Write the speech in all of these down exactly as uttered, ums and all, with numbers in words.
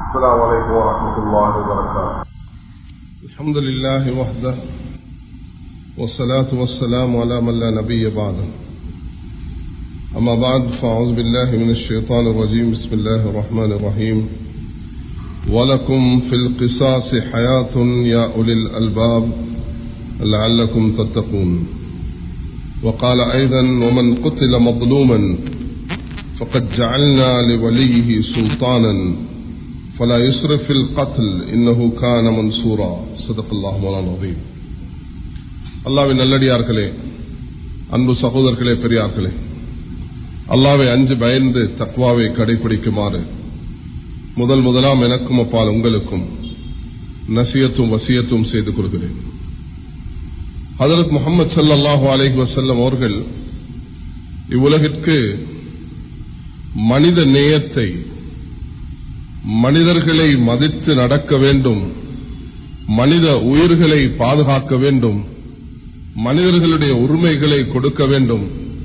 السلام عليكم ورحمة الله وبركاته. الحمد لله وحده والصلاة والسلام على من لا نبي بعده. أما بعد فأعوذ بالله من الشيطان الرجيم. بسم الله الرحمن الرحيم. ولكم في القصاص حياة يا أولي الألباب لعلكم تتقون. وقال أيضا ومن قتل مظلوما فقد جعلنا لوليه سلطانا فلا يسرف في القتل إنه كان منصورا. صدق الله مولانا العظيم. அல்லாஹ்வின் நல்லடியார்களே, அன்பு சகோதரர்களே, பெரியார்களே, அல்லாஹ்வை அஞ்சு பயந்து தக்வாவை கடைபிடிக்குமாறு முதல் முதலாம் எனக்கும் அப்பால் உங்களுக்கும் நசியத்தும் வசியத்தும் செய்து கொள்கிறேன். ஹஜ்ரத் முஹம்மது ஸல்லல்லாஹு அலைஹி வஸல்லம் அவர்கள் இவ்வுலகிற்கு மனித நேயத்தை, மனிதர்களை மதித்து நடக்க வேண்டும், மனித உயிர்களை பாதுகாக்க வேண்டும், மனிதர்களுடைய உரிமைகளை கொடுக்க வேண்டும்,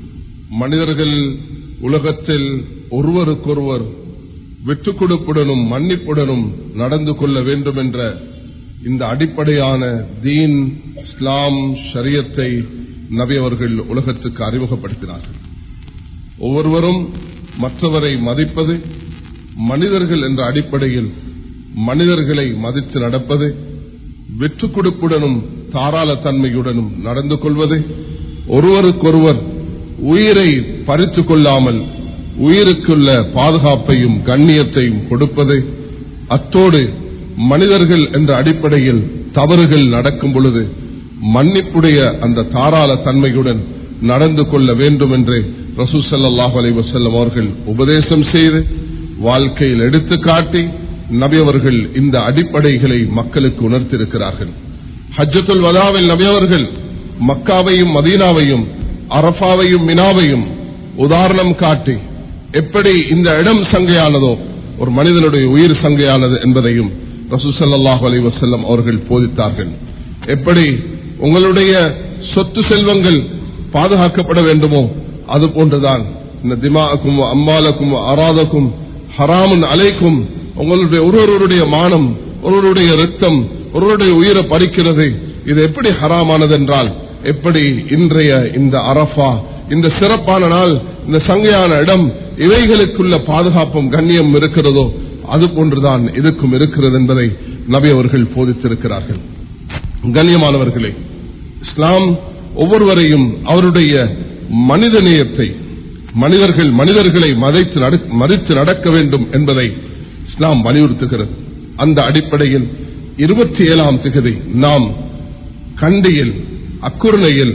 மனிதர்கள் உலகத்தில் ஒருவருக்கொருவர் விட்டுக் கொடுப்புடனும் மன்னிப்புடனும் நடந்து கொள்ள வேண்டும் என்ற இந்த அடிப்படையான தீன், இஸ்லாம், ஷரியத்தை நபி அவர்கள் உலகத்துக்கு அறிமுகப்படுத்தினார்கள். ஒவ்வொருவரும் மற்றவரை மதிப்பது, மனிதர்கள் என்ற அடிப்படையில் மனிதர்களை மதித்து நடப்பது, விட்டுக் கொடுப்புடனும் தாராள தன்மையுடனும் நடந்து கொள்வது, ஒருவருக்கொருவர் உயிரை பறித்துக் கொள்ளாமல் உயிருக்குள்ள பாதுகாப்பையும் கண்ணியத்தையும் கொடுப்பது, அத்தோடு மனிதர்கள் என்ற அடிப்படையில் தவறுகள் நடக்கும் பொழுது மன்னிப்புடைய அந்த தாராள தன்மையுடன் நடந்து கொள்ள வேண்டும் என்று ரசூல் ஸல்லல்லாஹு அலைஹி வஸல்லம் அவர்கள் உபதேசம் செய்து வாழ்க்கையில் எடுத்து காட்டி நபி அவர்கள் இந்த அடிப்படைகளை மக்களுக்கு உணர்த்தியிருக்கிறார்கள். ஹஜ்ஜத்துல் வதாவில் நபி அவர்கள் மக்காவையும் மதீனாவையும் அரஃபாவையும் மினாவையும் உதாரணம் காட்டி எப்படி இந்த இடம் சங்கையானதோ ஒரு மனிதனுடைய உயிர் சங்கையானது என்பதையும் ரசூல் ஸல்லல்லாஹு அலைஹி வஸல்லம் அவர்கள் போதித்தார்கள். எப்படி உங்களுடைய சொத்து செல்வங்கள் பாதுகாக்கப்பட வேண்டுமோ அது போன்றுதான் இந்த திமாக்கும் அம்மாலக்கும் அராதக்கும் ஹராமுன் அலைக்கும், உங்களுடைய ஒருவருடைய மானம், ஒருவருடைய ரத்தம், ஒருவருடைய உயிரை பறிக்கிறது. இது எப்படி ஹராமானது என்றால், எப்படி இன்றைய இந்த அரஃபா, இந்த சிறப்பான நாள், இந்த சங்கையான இடம், இவைகளுக்குள்ள பாதுகாப்பும் கண்ணியம் இருக்கிறதோ அது போன்றுதான் இதுக்கும் இருக்கிறது என்பதை நபி அவர்கள் போதித்திருக்கிறார்கள். கண்ணியமானவர்களே, இஸ்லாம் ஒவ்வொருவரையும் அவருடைய மனிதநேயத்தை, மனிதர்கள் மனிதர்களை மதித்து நடக்க வேண்டும் என்பதை இஸ்லாம் வலியுறுத்துகிறது. அந்த அடிப்படையில் இருபத்தி ஏழாம் திகதி நாம் கண்டியில் அக்குர்ணையில்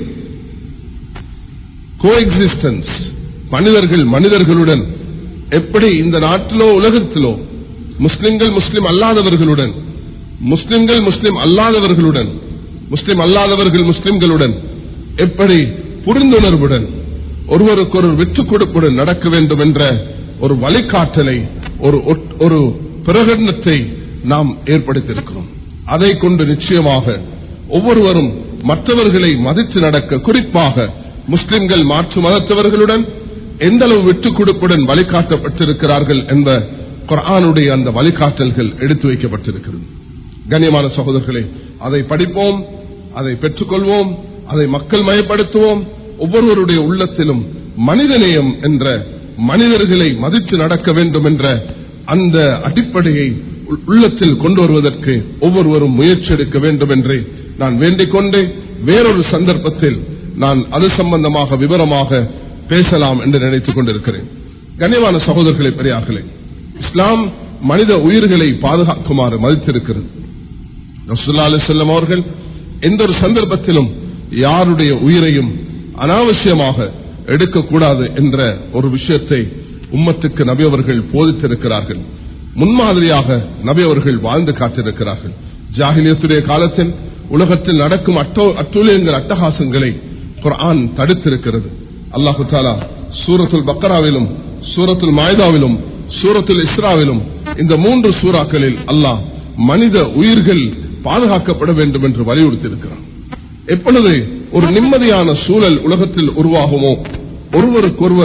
கோஎக்ஸிஸ்டன்ஸ், மனிதர்கள் மனிதர்களுடன் எப்படி இந்த நாட்டிலோ உலகத்திலோ முஸ்லிம்கள் முஸ்லிம் அல்லாதவர்களுடன், முஸ்லிம்கள் முஸ்லிம் அல்லாதவர்களுடன், முஸ்லிம் அல்லாதவர்கள் முஸ்லிம்களுடன் எப்படி புரிந்துணர்வுடன் ஒருவருக்கொரு விட்டுக் கொடுப்புடன் நடக்க வேண்டும் என்ற ஒரு வழிகாட்டலை, ஒரு ஒரு பிரகடனத்தை நாம் ஏற்படுத்தியிருக்கிறோம். அதை கொண்டு நிச்சயமாக ஒவ்வொருவரும் மற்றவர்களை மதித்து நடக்க, குறிப்பாக முஸ்லிம்கள் மாற்று மதத்தவர்களுடன் எந்த அளவு விட்டுக் கொடுப்புடன் வழிகாட்டப்பட்டிருக்கிறார்கள் என்ற குர்ஆனுடைய அந்த வழிகாட்டல்கள் எடுத்து வைக்கப்பட்டிருக்கிறது. கண்ணியமான சகோதரர்களே, அதை படிப்போம், அதை பெற்றுக்கொள்வோம், அதை மக்கள் மயப்படுத்துவோம். ஒவ்வொருவருடைய உள்ளத்திலும் மனிதநேயம் என்ற, மனிதர்களை மதித்து நடக்க வேண்டும் என்ற அந்த அடிப்படையை உள்ளத்தில் கொண்டு வருவதற்கு ஒவ்வொருவரும் முயற்சி எடுக்க வேண்டும் என்று நான் வேண்டிக் கொண்டு, வேறொரு சந்தர்ப்பத்தில் நான் அது சம்பந்தமாக விவரமாக பேசலாம் என்று நினைத்துக் கொண்டிருக்கிறேன். கண்ணியமான சகோதரர்களே, பெரியார்களே, இஸ்லாம் மனித உயிர்களை பாதுகாக்குமாறு மதித்திருக்கிறது. ரசூலுல்லாஹி அலைஹி வஸல்லம் அவர்கள் எந்த ஒரு சந்தர்ப்பத்திலும் யாருடைய உயிரையும் அனாவசியமாக எடுக்கக்கூடாது என்ற ஒரு விஷயத்தை உம்மத்துக்கு நபி அவர்கள் போதித்திருக்கிறார்கள். முன்மாதிரியாக நபி அவர்கள் வாழ்ந்து காட்டியிருக்கிறார்கள். ஜாஹிலியத்துடைய காலத்தில் உலகத்தில் நடக்கும் அட்டூழியங்கள், அட்டகாசங்களை குர்ஆன் தடுத்திருக்கிறது. அல்லாஹு தஆலா சூரத்துல் பக்கராவிலும், சூரத்துல் மாயிதாவிலும், சூரத்துல் இஸ்ராவிலும், இந்த மூன்று சூறாக்களில் அல்லாஹ் மனித உயிர்கள் பாதுகாக்கப்பட வேண்டும் என்று வலியுறுத்தியிருக்கிறார். எப்பொழுது ஒரு நிம்மதியான சூழல் உலகத்தில் உருவாகுமோ, ஒருவருக்கொருவர்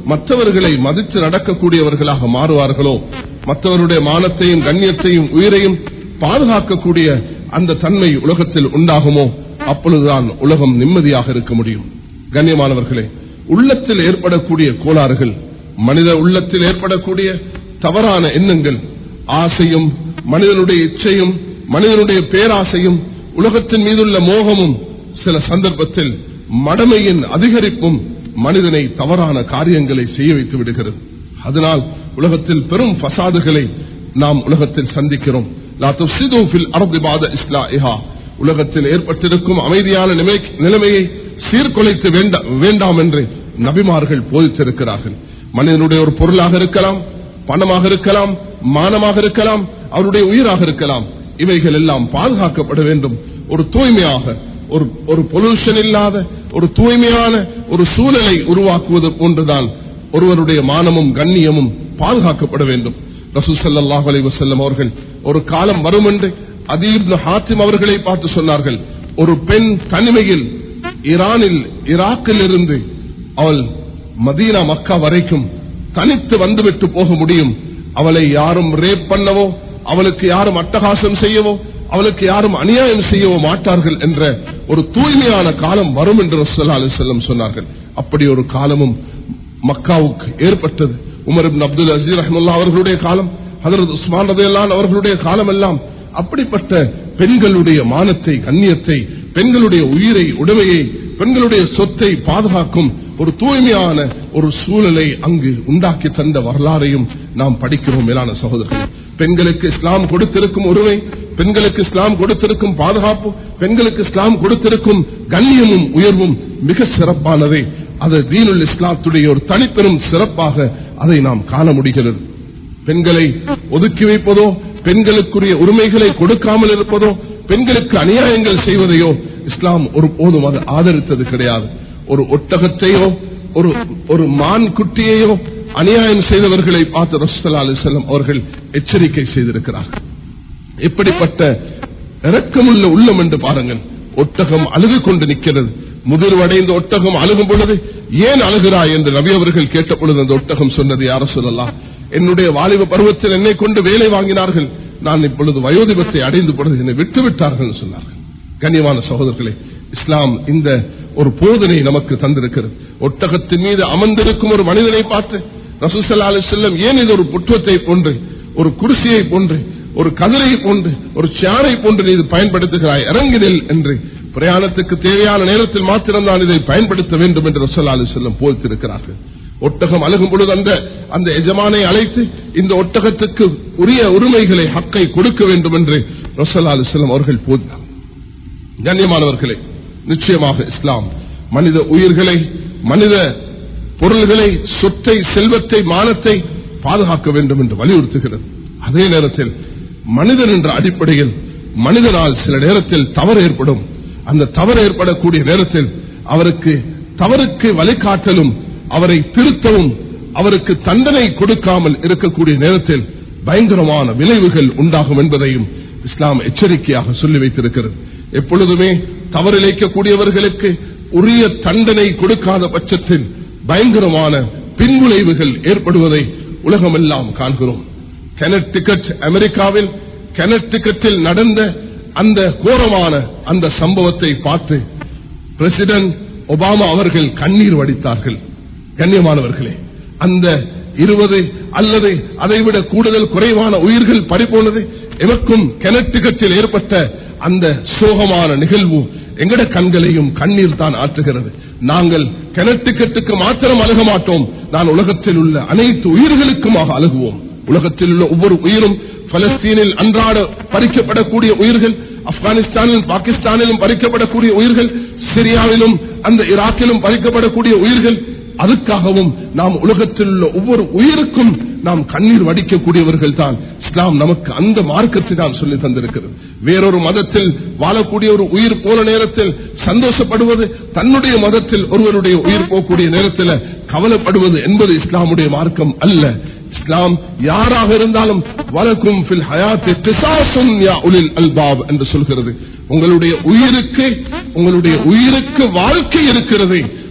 மற்றவர்களை மதித்து நடக்கக்கூடியவர்களாக மாறுவார்களோ, மற்றவருடைய மானத்தையும் கண்ணியத்தையும் உயிரையும் பாதுகாக்கக்கூடிய அந்த தன்மை உலகத்தில் உண்டாகுமோ, அப்பொழுதுதான் உலகம் நிம்மதியாக இருக்க முடியும். கண்ணியமானவர்களே, உள்ளத்தில் ஏற்படக்கூடிய கோளாறுகள், மனித உள்ளத்தில் ஏற்படக்கூடிய தவறான எண்ணங்கள், ஆசையும் மனிதனுடைய இச்சையும் மனிதனுடைய பேராசையும் உலகத்தின் மீதுள்ள மோகமும் சில சந்தர்ப்பத்தில் மடமையின் அதிகரிப்பும் மனிதனை தவறான காரியங்களை செய்ய வைத்து விடுகிறது. அதனால் உலகத்தில் பெரும் ஃபசாதுகளை நாம் உலகத்தில் சந்திக்கிறோம். லா துஃப்ஸிது ஃபில் அர்தி பஅத இஸ்லாஹிஹா, உலகத்தில் ஏற்பட்டிருக்கும் அமைதியான நிலைமையை சீர்குலைத்து வேண்டாம் என்று நபிமார்கள் போதித்திருக்கிறார்கள். மனிதனுடைய ஒரு பொருளாக இருக்கலாம், பணமாக இருக்கலாம், மானமாக இருக்கலாம், அவருடைய உயிராக இருக்கலாம், இவைகள் எல்லாம் பாதுகாக்கப்பட வேண்டும். ஒரு தூய்மையாக, ஒரு ஒரு பொல்யூஷன் இல்லாத ஒரு தூய்மையான ஒரு சூழலை உருவாக்குவது போன்றுதான் ஒருவருடைய மானமும் கண்ணியமும் பாதுகாக்கப்பட வேண்டும். ரசூல் ஸல்லல்லாஹு அலைஹி வஸல்லம் அவர்கள் ஒரு காலம் வரும் என்று அதீ இப்னு ஹாத்திம் அவர்களை பார்த்து சொன்னார்கள், ஒரு பெண் தனிமையில் ஈரானில் ஈராக்கில் இருந்து அவள் மதீனா மக்கா வரைக்கும் தனித்து வந்துவிட்டு போக முடியும். அவளை யாரும் ரேப் பண்ணவோ, அவளுக்கு யாரும் அட்டகாசம் செய்யவோ, அவளுக்கு யாரும் அநியாயம் செய்யவோ மாட்டார்கள் என்ற ஒரு தூய்மையான காலம் வரும் என்று ரசூலுல்லாஹி அலைஹி வஸல்லம் சொன்னார்கள். அப்படி ஒரு காலமும் மக்காவுக்கு ஏற்பட்டது. உமர் இப்னு அப்துல் அஸீஸ் ரஹ்மத்துல்லாஹி அவர்களுடைய காலம், ஹஜ்ரத் உஸ்மான் ரலியல்லாஹு அன்ஹு அவர்களுடைய காலம் எல்லாம் அப்படிப்பட்ட பெண்களுடைய மானத்தை, கண்ணியத்தை, பெண்களுடைய உயிரை, உடைமையை, பெண்களுடைய சொத்தை பாதுகாக்கும் ஒரு தூய்மையான ஒரு சூழலை அங்கு உண்டாக்கி தந்த வரலாறையும் நாம் படிக்கிறோம். மேலான சகோதரர்கள், பெண்களுக்கு இஸ்லாம் கொடுத்திருக்கும் உரிமை, பெண்களுக்கு இஸ்லாம் கொடுத்திருக்கும் பாதுகாப்பு, பெண்களுக்கு இஸ்லாம் கொடுத்திருக்கும் கண்ணியமும் உயர்வும் மிக சிறப்பானதே. அது தீனுல் இஸ்லாத்துடைய ஒரு தனிப்பெரும் சிறப்பாக அதை நாம் காண முடிகிறது. பெண்களை ஒதுக்கி வைப்பதோ, பெண்களுக்குரிய உரிமைகளை கொடுக்காமல் இருப்பதோ, பெண்களுக்கு அநியாயங்கள் செய்வதையோ இஸ்லாம் ஒரு போதும் அது ஆதரித்தது கிடையாது. ஒரு ஒட்டகத்தையோ ஒரு ஒரு மான் குட்டியையோ அநியாயம் செய்தவர்களை பார்த்து ரசூலுல்லாஹி அலைஹி வஸல்லம் அவர்கள் எச்சரிக்கை செய்திருக்கிறார்கள். இப்படிப்பட்ட இரக்கமுள்ள உள்ளம் என்று பாருங்கள். ஒட்டகம் அழுது கொண்டு நிற்கிறது. முதிர்வடைந்த ஒட்டகம் அழுகும் பொழுது ஏன் அழுகிறாய் என்று நபி அவர்கள் கேட்ட பொழுது அந்த ஒட்டகம் சொன்னது, யா ரசூலல்லாஹ், என்னுடைய வாலிப பருவத்தில் என்னை கொண்டு வேலை வாங்கினார்கள், நான் இப்பொழுது வயோதிபத்தை அடைந்து பொழுது என்னை விட்டு விட்டார்கள் சொன்னார்கள். கண்ணியமான சகோதரர்களே, இஸ்லாம் இந்த ஒரு போதனை நமக்கு தந்திருக்கிறது. ஒட்டகத்தின் மீது அமர்ந்திருக்கும் ஒரு மனிதனை பார்த்து ரசூல் ஸல்லல்லாஹு அலைஹி வஸல்லம் ஏன் இது ஒரு புற்றத்தை போன்று, ஒரு குர்சியை போன்று, ஒரு கதிரை போன்று, ஒரு சேரை போன்று நீ பயன்படுத்துகிறாய், இறங்கினில் என்று பிரயாணத்துக்கு தேவையான நேரத்தில் மாத்திரம்தான் இதை பயன்படுத்த வேண்டும் என்று ரசூல் ஸல்லல்லாஹு அலைஹி வஸல்லம் போதித்திருக்கிறார்கள். ஒட்டகம் அழுகும் பொழுது அந்த அந்த எஜமானை அழைத்து இந்த ஒட்டகத்துக்கு உரிய உரிமைகளை, ஹக்கை கொடுக்க வேண்டும் என்று ரசூல் ஸல்லல்லாஹு அலைஹி வஸல்லம் அவர்கள் போதினார். கண்ணியமானவர்களே, நிச்சயமாக இஸ்லாம் மனித உயிர்களை, மனித பொருள்களை, சொத்தை, செல்வத்தை, மானத்தை பாதுகாக்க வேண்டும் என்று வலியுறுத்துகிறது. அதே நேரத்தில் மனிதன் என்ற அடிப்படையில் மனிதனால் சில நேரத்தில் தவறு ஏற்படும். அந்த தவறு ஏற்படக்கூடிய நேரத்தில் அவருக்கு தவறுக்கு வழிகாட்டலும், அவரை திருத்தவும், அவருக்கு தண்டனை கொடுக்காமல் இருக்கக்கூடிய நேரத்தில் பயங்கரமான விளைவுகள் உண்டாகும் என்பதையும் இஸ்லாம் எச்சரிக்கையாக சொல்லி வைத்திருக்கிறது. எப்பொழுதுமே தவறிழைக்கக்கூடியவர்களுக்கு உரிய தண்டனை கொடுக்காத பட்சத்தில் பயங்கரமான பின்விளைவுகள் ஏற்படுவதை உலகமெல்லாம் காண்கிறோம். கனெக்டிகட், அமெரிக்காவில் கனெக்டிகட்டில் நடந்த அந்த கோரமான அந்த சம்பவத்தை பார்த்து பிரசிடென்ட் ஒபாமா அவர்கள் கண்ணீர் வடித்தார்கள். கண்ணியமானவர்களே, அந்த இருபது அல்லது அதைவிட கூடுதல் குறைவான உயிர்கள் பறிபோனது எமக்கும் கனெக்டிகட்டில் ஏற்பட்ட அந்த சோகமான நிகழ்வு எங்கட கண்களையும் கண்ணீர் தான் ஆற்றுகிறது. நாங்கள் கனெக்டிகட்டுக்கு மாத்திரம் அழுக மாட்டோம், நான் உலகத்தில் உள்ள அனைத்து உயிர்களுக்குமாக அழுகுவோம். உலகத்தில் உள்ள ஒவ்வொரு உயிரும், பலஸ்தீனில் அன்றாட பறிக்கப்படக்கூடிய உயிர்கள், ஆப்கானிஸ்தானிலும் பாகிஸ்தானிலும் பறிக்கப்படக்கூடிய உயிர்கள், சிரியாவிலும் அந்த ஈராக்கிலும் பறிக்கப்படக்கூடிய உயிர்கள், அதுக்காகவும் நாம் உலகத்தில் உள்ள ஒவ்வொரு உயிருக்கும் நாம் கண்ணீர் வடிக்கக்கூடியவர்கள் தான். இஸ்லாம் நமக்கு அந்த மார்க்கத்தை தான் சொல்லி தந்திருக்கிறது. வேறொரு மதத்தில் வாழக்கூடிய ஒரு உயிர் போன நேரத்தில் சந்தோஷப்படுவது, தன்னுடைய மதத்தில் ஒருவருடைய உயிர் போகக்கூடிய நேரத்தில் கவலைப்படுவது என்பது இஸ்லாமுடைய மார்க்கம் அல்ல. இஸ்லாம் யாராக இருந்தாலும் வலக்கும் ஃபில் ஹயாத்தி கிஸாஸுன் யா உலில் அல்பாப் என்று சொல்கிறது. உங்களுடைய உயிருக்கு உங்களுடைய உயிருக்கு வாழ்க்கை இருக்கிறது,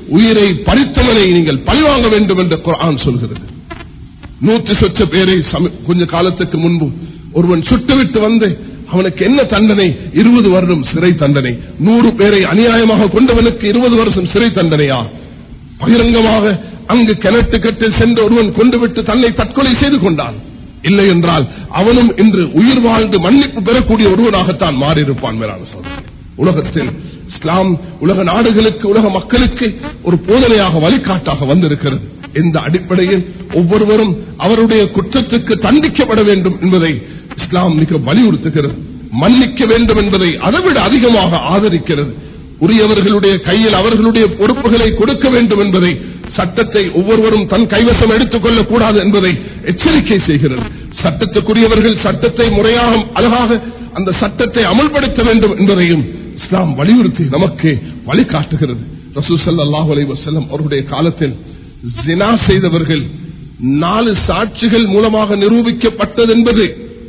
உயிரை பறித்தவனை நீங்கள் பழிவாங்க வேண்டும் என்று குர்ஆன் சொல்கிறது. நூற்றி சொச்ச பேரை கொஞ்ச காலத்துக்கு முன்பு ஒருவன் சுட்டுவிட்டு வந்து அவனுக்கு என்ன தண்டனை? இருபது வருடம் சிறை தண்டனை. நூறு பேரை அநியாயமாக கொண்டவனுக்கு இருபது வருஷம் சிறை தண்டனையா? பகிரங்கமாக அங்கு கிணட்டு கட்டில் சென்று ஒருவன் கொண்டுவிட்டு தன்னை தற்கொலை செய்து கொண்டான். இல்லை என்றால் அவனும் இன்று உயிர் வாழ்ந்து மன்னிப்பு பெறக்கூடிய ஒருவனாகத்தான் மாறியிருப்பான். மேலான சகோதரர்களே, உலகத்தில் இஸ்லாம் உலக நாடுகளுக்கு, உலக மக்களுக்கு ஒரு போதனையாக, வழிகாட்டாக வந்திருக்கிறது. இந்த அடிப்படையில் ஒவ்வொருவரும் அவருடைய குற்றத்துக்கு தண்டிக்கப்பட வேண்டும் என்பதை இஸ்லாம் மிக வலியுறுத்துகிறது. மன்னிக்க வேண்டும் என்பதை அதைவிட அதிகமாக ஆதரிக்கிறது. உரியவர்களுடைய கையில் அவர்களுடைய பொறுப்புகளை கொடுக்க வேண்டும் என்பதை, சட்டத்தை ஒவ்வொருவரும் தன் கைவசம் எடுத்துக் கொள்ளக் கூடாது என்பதை எச்சரிக்கை செய்கிறது. சட்டத்துக்குரியவர்கள் சட்டத்தை முறையாக, அழகாக அந்த சட்டத்தை அமல்படுத்த வேண்டும் என்பதையும் இஸ்லாம் வலியுறுத்தி நமக்கு வழிகாட்டுகிறது. ரசூல் ஸல்லல்லாஹு அலைஹி வஸல்லம் அவருடைய காலத்தில் ஜினா செய்தவர்கள் நாலு சாட்சிகள் மூலமாக நிரூபிக்கப்பட்டது என்பது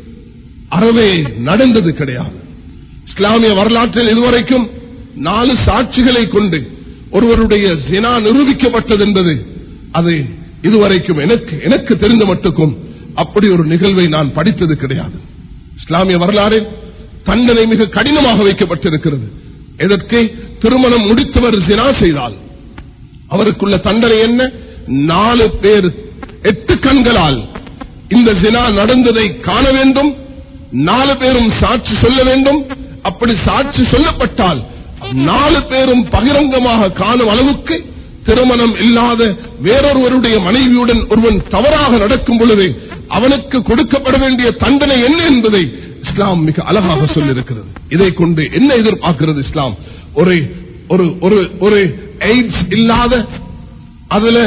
அறவே நடந்தது கிடையாது. இஸ்லாமிய வரலாற்றில் இதுவரைக்கும் நாலு சாட்சிகளை கொண்டு ஒருவருடைய ஜினா நிரூபிக்கப்பட்டது என்பது அது இதுவரைக்கும் எனக்கு எனக்கு தெரிந்த மட்டுக்கும் அப்படி ஒரு நிகழ்வை நான் படித்தது கிடையாது. இஸ்லாமிய வரலாறில் தண்டனை மிக கடினமாக வைக்கப்பட்டிருக்கிறது. எதற்கு? திருமணம் முடித்தவர் ஜினா செய்தால் அவருக்குள்ள தண்டனை என்ன? நாலு பேர் எட்டு கண்களால் இந்த ஜினா நடந்ததை காண வேண்டும். நாலு பேரும் சாட்சி சொல்ல வேண்டும். அப்படி சாட்சி சொல்லப்பட்டால் நாலு பேரும் பகிரங்கமாக காணும் அளவுக்கு திருமணம் இல்லாத வேறொருவருடைய மனைவியுடன் ஒருவன் தவறாக நடக்கும் பொழுது அவனுக்கு கொடுக்கப்பட வேண்டிய தண்டனை என்ன என்பதை இஸ்லாம் மிக அழகாக சொல்லியிருக்கிறது. இதை கொண்டு என்ன எதிர்பார்க்கிறது இஸ்லாம்? ஒரு ஒரு ஒரு எய்ட்ஸ் இல்லாத, அதுல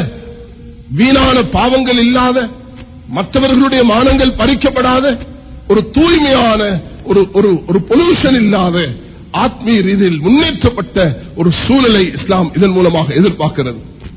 வீணான பாவங்கள் இல்லாத, மற்றவர்களுடைய மானங்கள் பறிக்கப்படாத, ஒரு தூய்மையான, ஒரு பொல்யூஷன் இல்லாத, ஆத்மீய ரீதியில் முன்னேற்றப்பட்ட ஒரு சூழலை இஸ்லாம் இதன் மூலமாக எதிர்பார்க்கிறது.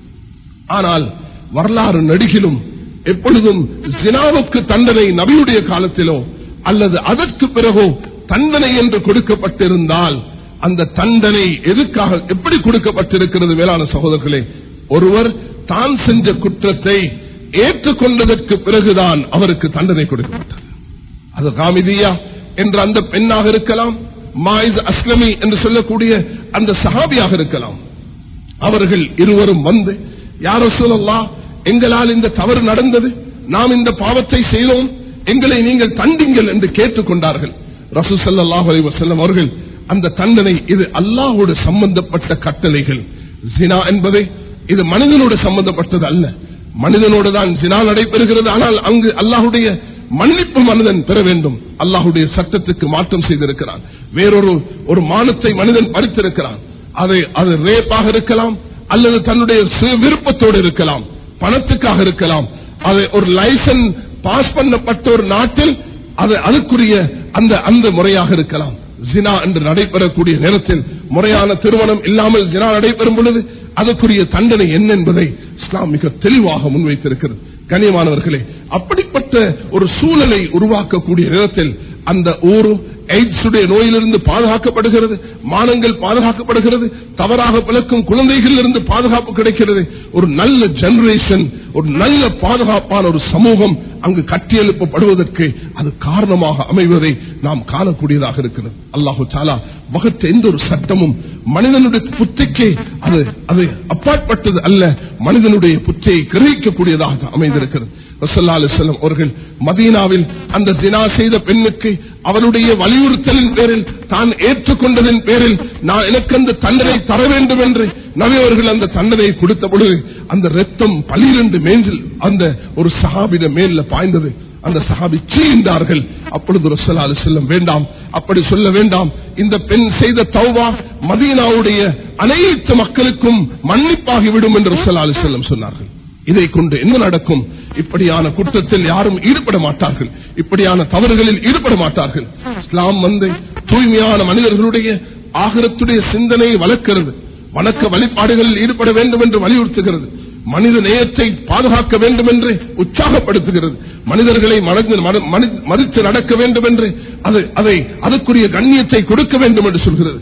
ஆனால் வரலாறு நடிகிலும் எப்பொழுதும் ஜினாவுக்கு தண்டனை நபியுடைய காலத்திலோ அல்லது அதற்கு பிறகோ தண்டனை என்று கொடுக்கப்பட்டிருந்தால் அந்த தண்டனை எதுக்காக, எப்படி கொடுக்கப்பட்டிருக்கிறது? மேலான சகோதரர்களே, ஒருவர் தான் செஞ்ச குற்றத்தை ஏற்றுக்கொண்டதற்கு பிறகுதான் அவருக்கு தண்டனை கொடுக்கப்பட்டது. அது காமிதியா என்ற அந்த பெண்ணாக இருக்கலாம், மாயிஸ் அஸ்லமி என்று சொல்லக்கூடிய அந்த சஹாபியாக இருக்கலாம். அவர்கள் இருவரும் வந்து, யா ரசூலல்லாஹ், எங்களால் இந்த தவறு நடந்தது, நாம் இந்த பாவத்தை செய்தோம், எங்களை நீங்கள் தண்டிங்கள் என்று கேட்டுக்கொண்டார்கள். ரசூல் ஸல்லல்லாஹு அலைஹி வஸல்லம் அவர்கள் அந்த தண்டனை, இது அல்லாஹ்வோடு சம்பந்தப்பட்ட கட்டளைகள். ஜினா என்பதை இது மனிதனோடு சம்பந்தப்பட்டது அல்ல. மனிதனோடு தான் ஜினா நடைபெறுகிறது. ஆனால் அங்கு அல்லாஹ்வுடைய மன்னிப்பு மனிதன் பெற வேண்டும். அல்லாஹ்வுடைய சட்டத்துக்கு மாற்றம் செய்திருக்கிறான். வேறொரு ஒரு மானத்தை மனிதன் பறித்திருக்கிறான். அதை அது ரேப்பாக இருக்கலாம், அல்லது தன்னுடைய விருப்பத்தோடு இருக்கலாம், பணத்துக்காக இருக்கலாம். அதை ஒரு லைசன்ஸ் பாஸ் பண்ணப்பட்ட ஒரு நாட்டில் அது அதுக்குரிய அந்த அந்த முறையாக இருக்கலாம். ஜினா என்று நடைபெறக்கூடிய நேரத்தில் முறையான திருமணம் இல்லாமல் ஜினா நடைபெறும் பொழுது அதற்குரிய தண்டனை என்ன என்பதை இஸ்லாம் மிக தெளிவாக முன்வைத்திருக்கிறது. கண்ணியமானவர்களே, அப்படிப்பட்ட ஒரு சூழலை உருவாக்கக்கூடிய நேரத்தில் அந்த ஊரு எய்ட்ஸ் நோயிலிருந்து பாதுகாக்கப்படுகிறது, மானங்கள் பாதுகாக்கப்படுகிறது, தவறாக பிளக்கும் குழந்தைகளிலிருந்து பாதுகாப்பு கிடைக்கிறது. ஒரு நல்ல ஜெனரேஷன், ஒரு நல்ல பாதுகாப்பான ஒரு சமூகம் அங்கு கட்டியெழுப்பப்படுவதற்கு அது காரணமாக அமைவதை நாம் காணக்கூடியதாக இருக்கிறது. அல்லாஹு தஆலா வகுத்த எந்த ஒரு சட்டமும் மனிதனுடைய புத்திக்கு அது அது அப்பாற்பட்டது அல்ல, மனிதனுடைய புத்தியை கிரகிக்கக்கூடியதாக அமைந்திருக்கிறது. ரசூலுல்லாஹி அலைஹி வஸல்லம் அவர்கள் மதீனாவில் அந்த ஜினா செய்த பெண்ணுக்கு அவருடைய வலியுறுத்தலின் பேரில், தான் ஏற்றுக்கொண்டதின் பேரில், நான் எனக்கு அந்த தண்டனை தர வேண்டும் என்று நபி அவர்கள் அந்த தண்டனை கொடுத்த பொழுது அந்த ரத்தம் பளிரெண்டு மேஞ்சில் அந்த ஒரு சஹாபிட மேல பாய்ந்தது. அந்த சஹாபி சீண்டார்கள். அப்பொழுது ரசூலுல்லாஹி அலைஹி வஸல்லம், வேண்டாம், அப்படி சொல்ல வேண்டாம், இந்த பெண் செய்த தௌபா மதீனாவுடைய அனைத்து மக்களுக்கும் மன்னிப்பாகிவிடும் என்று ரசூலுல்லாஹி அலைஹி வஸல்லம் சொன்னார்கள். இதை கொண்டு என்ன நடக்கும்? இப்படியான குற்றத்தில் யாரும் ஈடுபட மாட்டார்கள், இப்படியான தவறுகளில் ஈடுபட மாட்டார்கள். இஸ்லாம் வந்து தூய்மையான மனிதர்களுடைய ஆகிரத்துடைய சிந்தனையை வளர்க்கிறது, வணக்க வழிபாடுகளில் ஈடுபட வேண்டும் என்று வலியுறுத்துகிறது, மனித நேயத்தை பாதுகாக்க வேண்டும் என்று உற்சாகப்படுத்துகிறது, மனிதர்களை மதித்து நடக்க வேண்டும் என்று அதை அதற்குரிய கண்ணியத்தை கொடுக்க வேண்டும் என்று சொல்கிறது.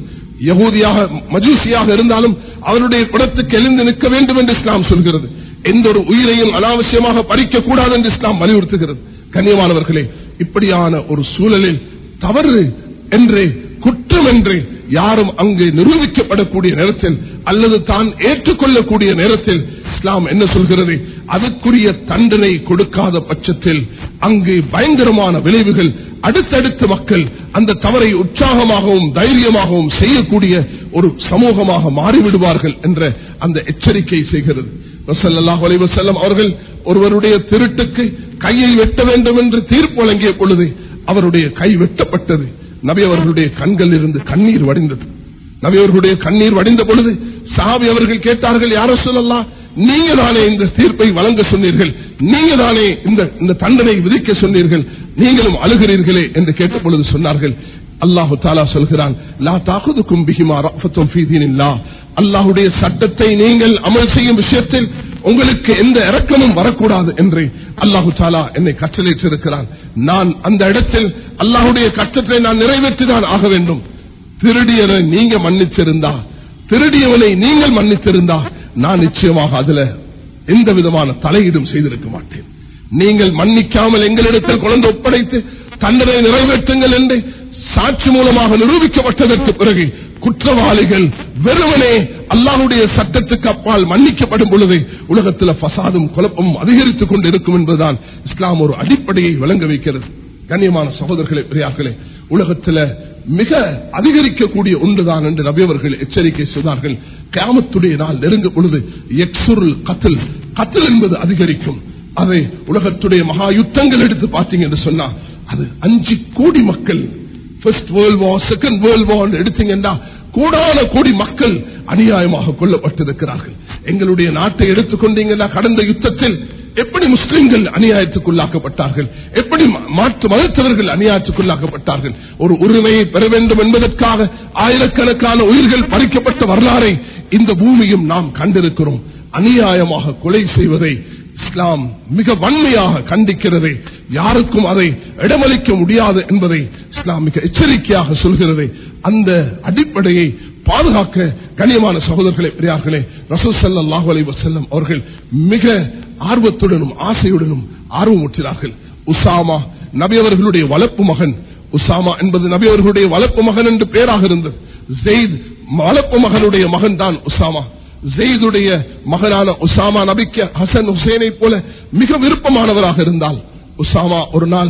யகூதியாக மஜூசியாக இருந்தாலும் அவருடைய குலத்துக்கு எழுந்து நிற்க வேண்டும் என்று இஸ்லாம் சொல்கிறது. எந்த ஒரு உயிரையும் அனாவசியமாக பறிக்க கூடாது என்று இஸ்லாம் வலியுறுத்துகிறது. கண்ணியமானவர்களே, இப்படியான ஒரு சூழலில் தவறு என்று குற்றம் என்று யாரும் அங்கு நிரூபிக்கப்படக்கூடிய நேரத்தில் அல்லது தான் ஏற்றுக்கொள்ளக்கூடிய நேரத்தில் இஸ்லாம் என்ன சொல்கிறது? அதற்குரிய தண்டனை கொடுக்காத பட்சத்தில் அங்கு பயங்கரமான விளைவுகள், அடுத்தடுத்து மக்கள் அந்த தவறை உற்சாகமாகவும் தைரியமாகவும் செய்யக்கூடிய ஒரு சமூகமாக மாறிவிடுவார்கள் என்ற அந்த எச்சரிக்கை செய்கிறது. ஸல்லல்லாஹு அலைஹி வஸல்லம் அவர்கள் ஒருவருடைய திருட்டுக்கு கையை வெட்ட வேண்டும் என்று தீர்ப்பு வழங்கிய பொழுது அவருடைய கை வெட்டப்பட்டது. நபி அவர்களுடைய கண்கள் இருந்து கண்ணீர் வடிந்தது. நபி அவர்களுடைய கண்ணீர் வடிந்த பொழுது சஹாபி அவர்கள் கேட்டார்கள், யா ரசூலல்லாஹ், நீங்க தானே இந்த தீர்ப்பை வழங்க சொன்னீர்கள், நீங்க தானே இந்த தண்டனை விதிக்க சொன்னீர்கள், நீங்களும் அழுகிறீர்களே என்று கேட்ட பொழுது சொன்னார்கள், அல்லாஹு தஆலா சொல்கிறான், லா தஅகுதுகும் பிஹிமா ரஃபத்தும் ஃபீ தீனில்லாஹ், அல்லாஹ்வுடைய சட்டத்தை நீங்கள் அமல் செய்யும் விஷயத்தில் உங்களுக்கு எந்த இரக்கமும் வரக்கூடாது என்று அல்லாஹு தஆலா என்னை கட்டளையிட்டிருக்கிறான். நான் அந்த இடத்தில் அல்லாஹ்வுடைய கட்டளை நான் நிறைவேற்றிதான் ஆக வேண்டும். திருடியவனை நீங்க மன்னிச்சிருந்தா, திருடியவனை நீங்கள் மன்னித்திருந்தா நான் நிச்சயமாக அதுல எந்த விதமான தலையீடும் செய்திருக்க மாட்டேன். நீங்கள் மன்னிக்காமல் எங்களிடத்தில் குழந்தை ஒப்படைத்து தண்டனை நிறைவேற்றுங்கள் என்று சாட்சி மூலமாக நிரூபிக்கப்பட்டதற்கு பிறகு குற்றவாளிகள் வெறுமனே அல்லாஹ்வுடைய சட்டத்துக்கு அப்பால் மன்னிக்கப்படும் பொழுது உலகத்தில் பசாதும் குழப்பமும் அதிகரித்துக் கொண்டு இருக்கும் என்பதுதான் இஸ்லாம் ஒரு அடிப்படையை விளங்க வைக்கிறது. கண்ணியமான சகோதரர்களே, பெரியார்களே, உலகத்தில் மிக அதிகரிக்கக்கூடிய ஒன்றுதான் என்று நபி அவர்கள் எச்சரிக்கை செய்தார்கள். கியாமத்துடைய நாள் நெருங்கும் பொழுது யக்சுருல் கத்ல், கத்ல் என்பது அதிகரிக்கும். அதை உலகத்துடைய மகா யுத்தங்கள் எடுத்து பார்த்தீங்க என்று சொன்னா அது அஞ்சு கோடி மக்கள், first world war, second world war எடுத்தீங்கன்னா கோடான கோடி மக்கள் அநியாயமாக கொல்லப்பட்டிருக்கிறார்கள். எங்களுடைய நாட்டை எடுத்துக்கொண்டீங்கன்னா கடந்த யுத்தத்தில் எப்படி முஸ்லிம்கள் அநியாயத்துக்குள்ளாக்கப்பட்டார்கள், எப்படி மாற்று மதத்தவர்கள் அநியாயத்துக்குள்ளாக்கப்பட்டார்கள். ஒரு உரிமையை பெற வேண்டும் என்பதற்காக ஆயிரக்கணக்கான உயிர்கள் பறிக்கப்பட்ட வரலாறை இந்த பூமியும் நாம் கண்டிருக்கிறோம். அநியாயமாக கொலை செய்வதை இஸ்லாம் மிக வன்மையாக கண்டிக்கிறது. யாருக்கும் அதை இடமளிக்க முடியாது என்பதை இஸ்லாம் மிக எச்சரிக்கையாக சொல்கிறது. அந்த அடிப்படையை பாதுகாக்க கண்ணியமான சகோதரர்களே, பெரியார்களே, ரசூல் ஸல்லல்லாஹு அலைஹி வஸல்லம் அவர்கள் மிக ஆர்வத்துடனும் ஆசையுடனும் ஆர்வமூட்டினார்கள். உசாமா நபி அவர்களுடைய வளர்ப்பு மகன். உசாமா என்பது நபி அவர்களுடைய வளர்ப்பு மகன் என்று பெயராக இருந்தது. ஸெய்த் வளர்ப்பு மகனுடைய மகன் தான் உசாமா. ஸெய்துடைய மகனான உசாமா நபிக்கு ஹசன் ஹுசைனை போல மிக விருப்பமானவராக இருந்தால், உசாமா ஒரு நாள்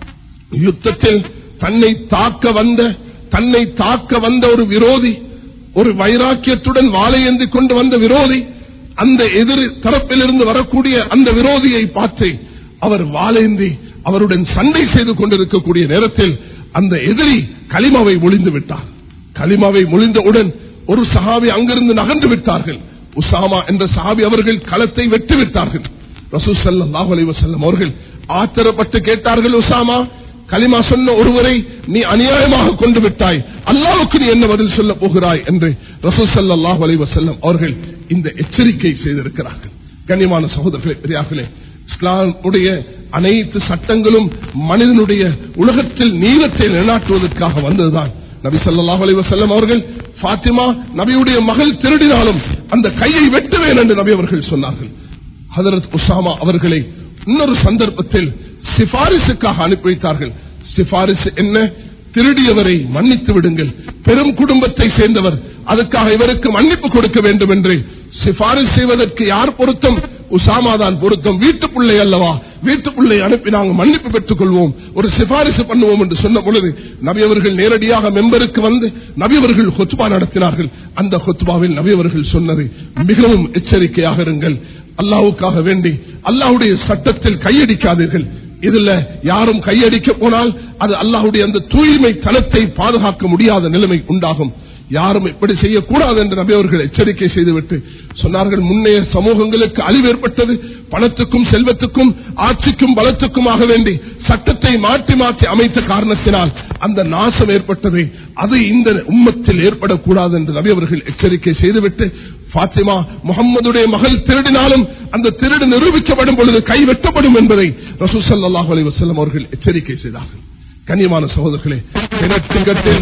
யுத்தத்தில் தன்னை தாக்க வந்த தன்னை தாக்க வந்த ஒரு விரோதி, ஒரு வைராக்கியத்துடன் வாளை ஏந்தி கொண்டு வந்த விரோதி, அந்த எதிர் தரப்பிலிருந்து வரக்கூடிய அந்த விரோதியை பார்த்து அவர் வாளேந்தி அவருடன் சண்டை செய்து கொண்டிருக்கக்கூடிய நேரத்தில் அந்த எதிரி கலிமாவை மொழிந்து விட்டார். கலிமாவை மொழிந்தவுடன் ஒரு சஹாபி அங்கிருந்து நகர்ந்து விட்டார்கள். உசாமா என்ற சஹாபி அவர்கள் களத்தை வெட்டி விட்டார்கள். ரசூல் ஸல்லல்லாஹு அலைஹி வஸல்லம் அவர்கள் ஆத்திரப்பட்டு கேட்டார்கள், உசாமா, கலிமா சொன்ன ஒருவரை நீ அநியாயமாக கொண்டு விட்டாய், அல்லாஹ்வுக்கு நீ என்ன பதில் சொல்ல போகிறாய் என்று ரசூல் ஸல்லல்லாஹு அலைஹி வஸல்லம் அவர்கள் இந்த எச்சரிக்கை செய்திருக்கிறார்கள். கண்ணியமான சகோதரர்களே, பெரியார்களே, இஸ்லாமுடைய அனைத்து சட்டங்களும் மனிதனுடைய உலகத்தில் நீளத்தை நிலைநாட்டுவதற்காக வந்ததுதான். நபி ஸல்லல்லாஹு அலைஹி வஸல்லம் அவர்கள் ஃபாத்திமா நபியுடைய மகள் திருடினாலும் அந்த கையை வெட்டுவேன் என்று நபி அவர்கள் சொன்னார்கள். ஹஜ்ரத் உசாமா அவர்களை இன்னொரு சந்தர்ப்பத்தில் சிபாரிசுக்காக அனுப்பி வைத்தார்கள். சிபாரிசு என்ன? திருடியவரை மன்னித்து விடுங்கள், பெரும் குடும்பத்தை சேர்ந்தவர், அதுக்காக இவருக்கு மன்னிப்பு கொடுக்க வேண்டும் என்று சிபாரிசு செய்வதற்கு யார் பொருத்தம்? உசாமா தான் பொருத்தம். வீட்டுக்குள்ளே அல்லவா, வீட்டுக்குள்ளே அனுப்பி நாங்கள் மன்னிப்பு பெற்றுக் கொள்வோம், ஒரு சிபாரிசு பண்ணுவோம் என்று சொன்ன பொழுது நபி அவர்கள் நேரடியாக மெம்பருக்கு வந்து நபி அவர்கள் ஹுத்பா நடத்தினார்கள். அந்த ஹுத்பாவில் நபி அவர்கள் சொன்னது மிகவும் எச்சரிக்கையாக இருங்கள், அல்லாஹ்வுக்காக வேண்டி அல்லாஹ்வுடைய சட்டத்தில் கையடிக்காதீர்கள். இதுல யாரும் கையடிக்க போனால் அது அல்லாஹ்வுடைய அந்த தூய்மை தனத்தை பாதுகாக்க முடியாத நிலைமை உண்டாகும். யாரும் இப்படி செய்யக்கூடாது என்று நபி அவர்கள் எச்சரிக்கை செய்துவிட்டு சொன்னார்கள், முன்னைய சமூகங்களுக்கு அழிவு ஏற்பட்டது பணத்துக்கும் செல்வத்துக்கும் ஆட்சிக்கும் பலத்துக்குமாக வேண்டி சட்டத்தை மாற்றி மாற்றி அமைத்த காரணத்தினால் அந்த நாசம் ஏற்பட்டது, அது இந்த உம்மத்தில் ஏற்படக்கூடாது என்று நபி அவர்கள் எச்சரிக்கை செய்துவிட்டு, ஃபாத்திமா முஹம்மதுடைய மகள் திருடினாலும் அந்த திருடு நிரூபிக்கப்படும் பொழுது கை வெட்டப்படும் என்பதை ரசூல் ஸல்லல்லாஹு அலைஹி வஸல்லம் அவர்கள் எச்சரிக்கை செய்தார்கள். கண்ணியமான சகோதரர்களே, திங்கத்தில்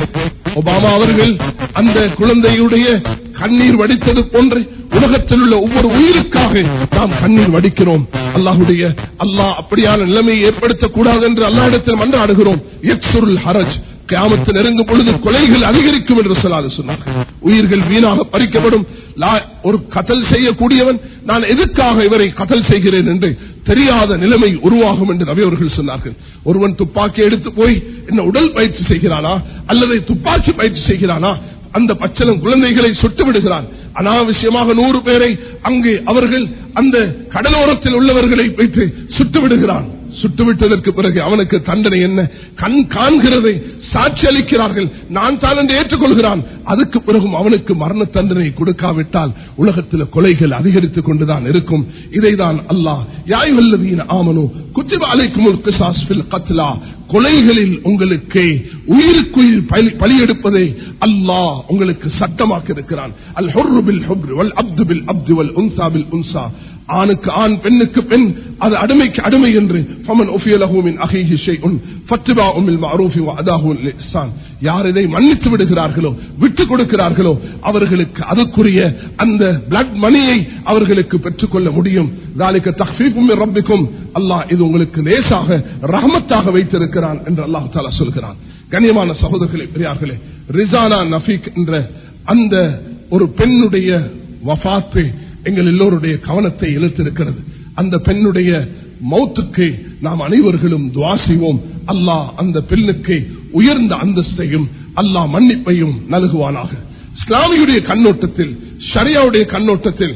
ஒபாமா அவர்கள் அந்த குழந்தையுடைய கண்ணீர் வடித்தது போன்று உலகத்தில் உள்ள ஒவ்வொரு உயிருக்காக நாம் கண்ணீர் வடிக்கிறோம். அல்லாஹுடைய அல்லாஹ் அப்படியான நிலைமையை ஏற்படுத்தக்கூடாது என்று அல்லாஹ்விடத்தில் மன்றாடுகிறோம். யக்ஸுருல் ஹரஜ், கியாமத்து நெருங்கும் பொழுது கொலைகள் அதிகரிக்கும் என்று சொன்னார். உயிர்கள் வீணாக பறிக்கப்படும். ஒரு கத்தல் செய்யக்கூடியவன் நான் எதுக்காக இவரை கத்தல் செய்கிறேன் என்று தெரியாத நிலைமை உருவாகும் என்று நபி அவர்கள் சொன்னார்கள். ஒருவன் துப்பாக்கி எடுத்து போய் என்ன உடல் பயிற்சி செய்கிறானா அல்லது துப்பாக்கி பயிற்சி செய்கிறானா, அந்த பச்சளம் குழந்தைகளை சுட்டு விடுகிறான். அனாவசியமாக நூறு பேரை அங்கே அவர்கள் அந்த கடலோரத்தில் உள்ளவர்களை வைத்து சுட்டு விடுகிறான். சுட்டுவிட்டதற்கு பிறகு அவனுக்கு தண்டனை என்ன? கண் காண்கிறதை சாட்சி அளிக்கிறார்கள், நான் தான் என்று ஏற்றுக்கொள்கிறான். அதுக்கு பிறகும் அவனுக்கு மரண தண்டனை கொடுக்காவிட்டால் உலகத்தில் கொலைகள் அதிகரித்துக் கொண்டுதான் இருக்கும். இதைதான் அல்லாஹ் யா அய்யுஹல்லதீன ஆமனூ குத்திப அலைக்குமுல் கிஸாஸ் ஃபில் கத்லா, கொலைகளில் உங்களுக்கு உயிருக்குயிர் பலி எடுப்பதை அல்லாஹ் உங்களுக்கு சட்டமாக்கி இருக்கிறான். அல் ஹுர்ரு பில் ஹுர்ரு வல் அப்து பில் அப்து வல் உன்சா பில் உன்சா, ஆணுக்கு ஆண் பெண்ணுக்கு பெண், அது அடிமைக்கு அடிமை என்று ஃபமன் உஃபிய லஹு மின் அஹீஹி ஷைஉன் ஃபத்பாஉ பில் மஅரூஃபி வ அதாஹு லில் இஹ்சான், யார் இதை மன்னித்து விடுகிறார்களோ விட்டு கொடுக்கிறார்களோ அவர்களுக்கு அதுக்குரிய அந்த பிளட் மணியை அவர்களுக்கு பெற்றுக்கொள்ள முடியும். ذلك تخفيف من ربكم, அல்லாஹ் இது உங்களுக்கு லேசாக ரஹமத்தாக வைத்திருக்கிறான் என்று அல்லாஹ் தஆலா சொல்கிறான். கண்ணியமான சகோதரர்களே, பெரியார்களே, ரிசானா நஃபீக் என்ற அந்த ஒரு பெண்ணுடைய வஃபாத்து எங்கள் எல்லோருடைய கவனத்தை இழுத்திருக்கிறது. அந்த பெண்ணுடைய மௌத்துக்கு நாம் அனைவர்களும் துஆ செய்வோம். அல்லாஹ் அந்த பெண்ணுக்கு உயர்ந்த அந்தஸ்தையும் அல்லாஹ் மன்னிப்பையும் நல்குவானாக. இஸ்லாமியுடைய கண்ணோட்டத்தில், ஷரியாவுடைய கண்ணோட்டத்தில்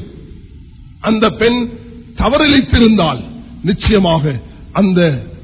அந்த பெண் தவறிழைத்திருந்தால் நிச்சயமாக அந்த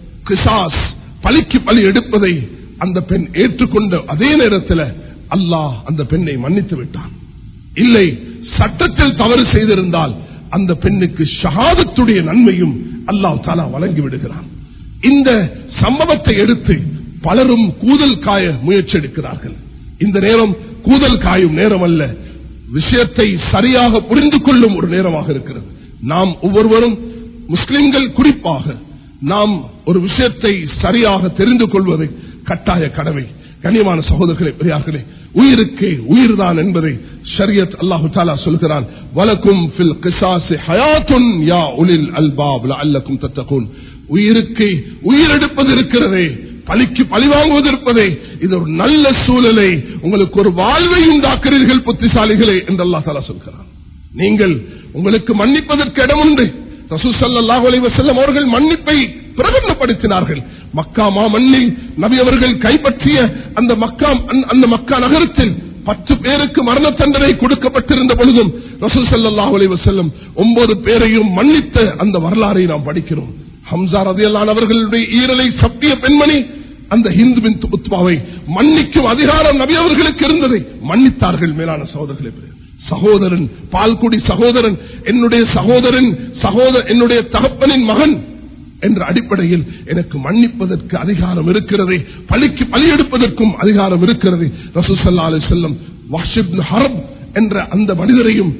கிசாஸ் பலிக்கு பலி எடுப்பதை அந்த பெண் ஏற்றுக்கொண்ட அதே நேரத்தில் அல்லாஹ் அந்த பெண்ணை மன்னித்து விட்டான். இல்லை, சட்டத்தில் தவறு செய்திருந்தால் அந்த பெண்ணுக்கு ஷஹாதத்துடைய நன்மையும் அல்லாஹ் தஆலா வழங்கி விடுகிறான். இந்த சம்பவத்தை எடுத்து பலரும் கூதல் காய முயற்சி எடுக்கிறார்கள். இந்த நேரம் கூதல் காயும் நேரம் அல்ல, விஷயத்தை சரியாக புரிந்து கொள்ளும் ஒரு நேரமாக இருக்கிறது. நாம் ஒவ்வொருவரும் முஸ்லிம்கள் குறிப்பாக நாம் ஒரு விஷயத்தை சரியாக தெரிந்து கொள்வதை கட்டாய கடமை. கண்ணியமான சகோதரர்களே, பெரியார்களே, உயிருக்கு உயிர்தான் என்பதை ஷரியத் அல்லாஹு தஆலா சொல்கிறான். வலக்கும் ஃபில் கிஸாஸி ஹயாத்துன் யா உலில் அல்பாப் லஅல்லக்கும் தத்தகூன், உயிருக்கு உயிரெடுப்பது இருக்கிறதே, பலிக்கு பழி வாங்குவது இருப்பதே, இது ஒரு நல்ல சூழலை, உங்களுக்கு ஒரு வாழ்வை உண்டாக்குறீர்கள் புத்திசாலிகளே என்று அல்லாஹ் தஆலா சொல்கிறான். நீங்கள் உங்களுக்கு மன்னிப்பதற்கு இடம் உண்டு. ரசூல் ஸல்லல்லாஹு அலைஹி வஸல்லம் அவர்கள் மன்னிப்பை பிரகடனப்படுத்தினார்கள். மக்கா மாமண்ணில் நபி அவர்கள் கைப்பற்றிய அந்த மக்கா அந்த மக்கா நகரத்தில் பத்து பேருக்கு மரண தண்டனை கொடுக்கப்பட்டிருந்த பொழுதும் ரசூல் ஸல்லல்லாஹு அலைஹி வஸல்லம் ஒன்பது பேரையும் மன்னித்த அந்த வரலாறை நாம் படிக்கிறோம். ஹம்ஸா ரலியல்லாஹு அன்ஹு அவர்களுடைய ஈரலை சப்பிய பெண்மணி அந்த ஹிந்து பின்த் உத்பாவை மன்னிக்கும் அதிகாரம் நபி அவர்களுக்கு இருந்ததை மன்னித்தார்கள். மேலான சகோதரர்களே, சகோதரன், பால்குடி சகோதரன், என்னுடைய சகோதரன், சகோதர என்னுடைய தகப்பனின் மகன் என்ற அடிப்படையில் எனக்கு மன்னிப்பதற்கு அதிகாரம் இருக்கிறது, பலிக்கு பலி எடுப்பதற்கும் அதிகாரம் இருக்கிறது. ரசூல் ஸல்லல்லாஹு அலைஹி வஸல்லம் வஹ்ஷ் இப்னு ஹர்ப் என்ற அந்த மனிதரையும்,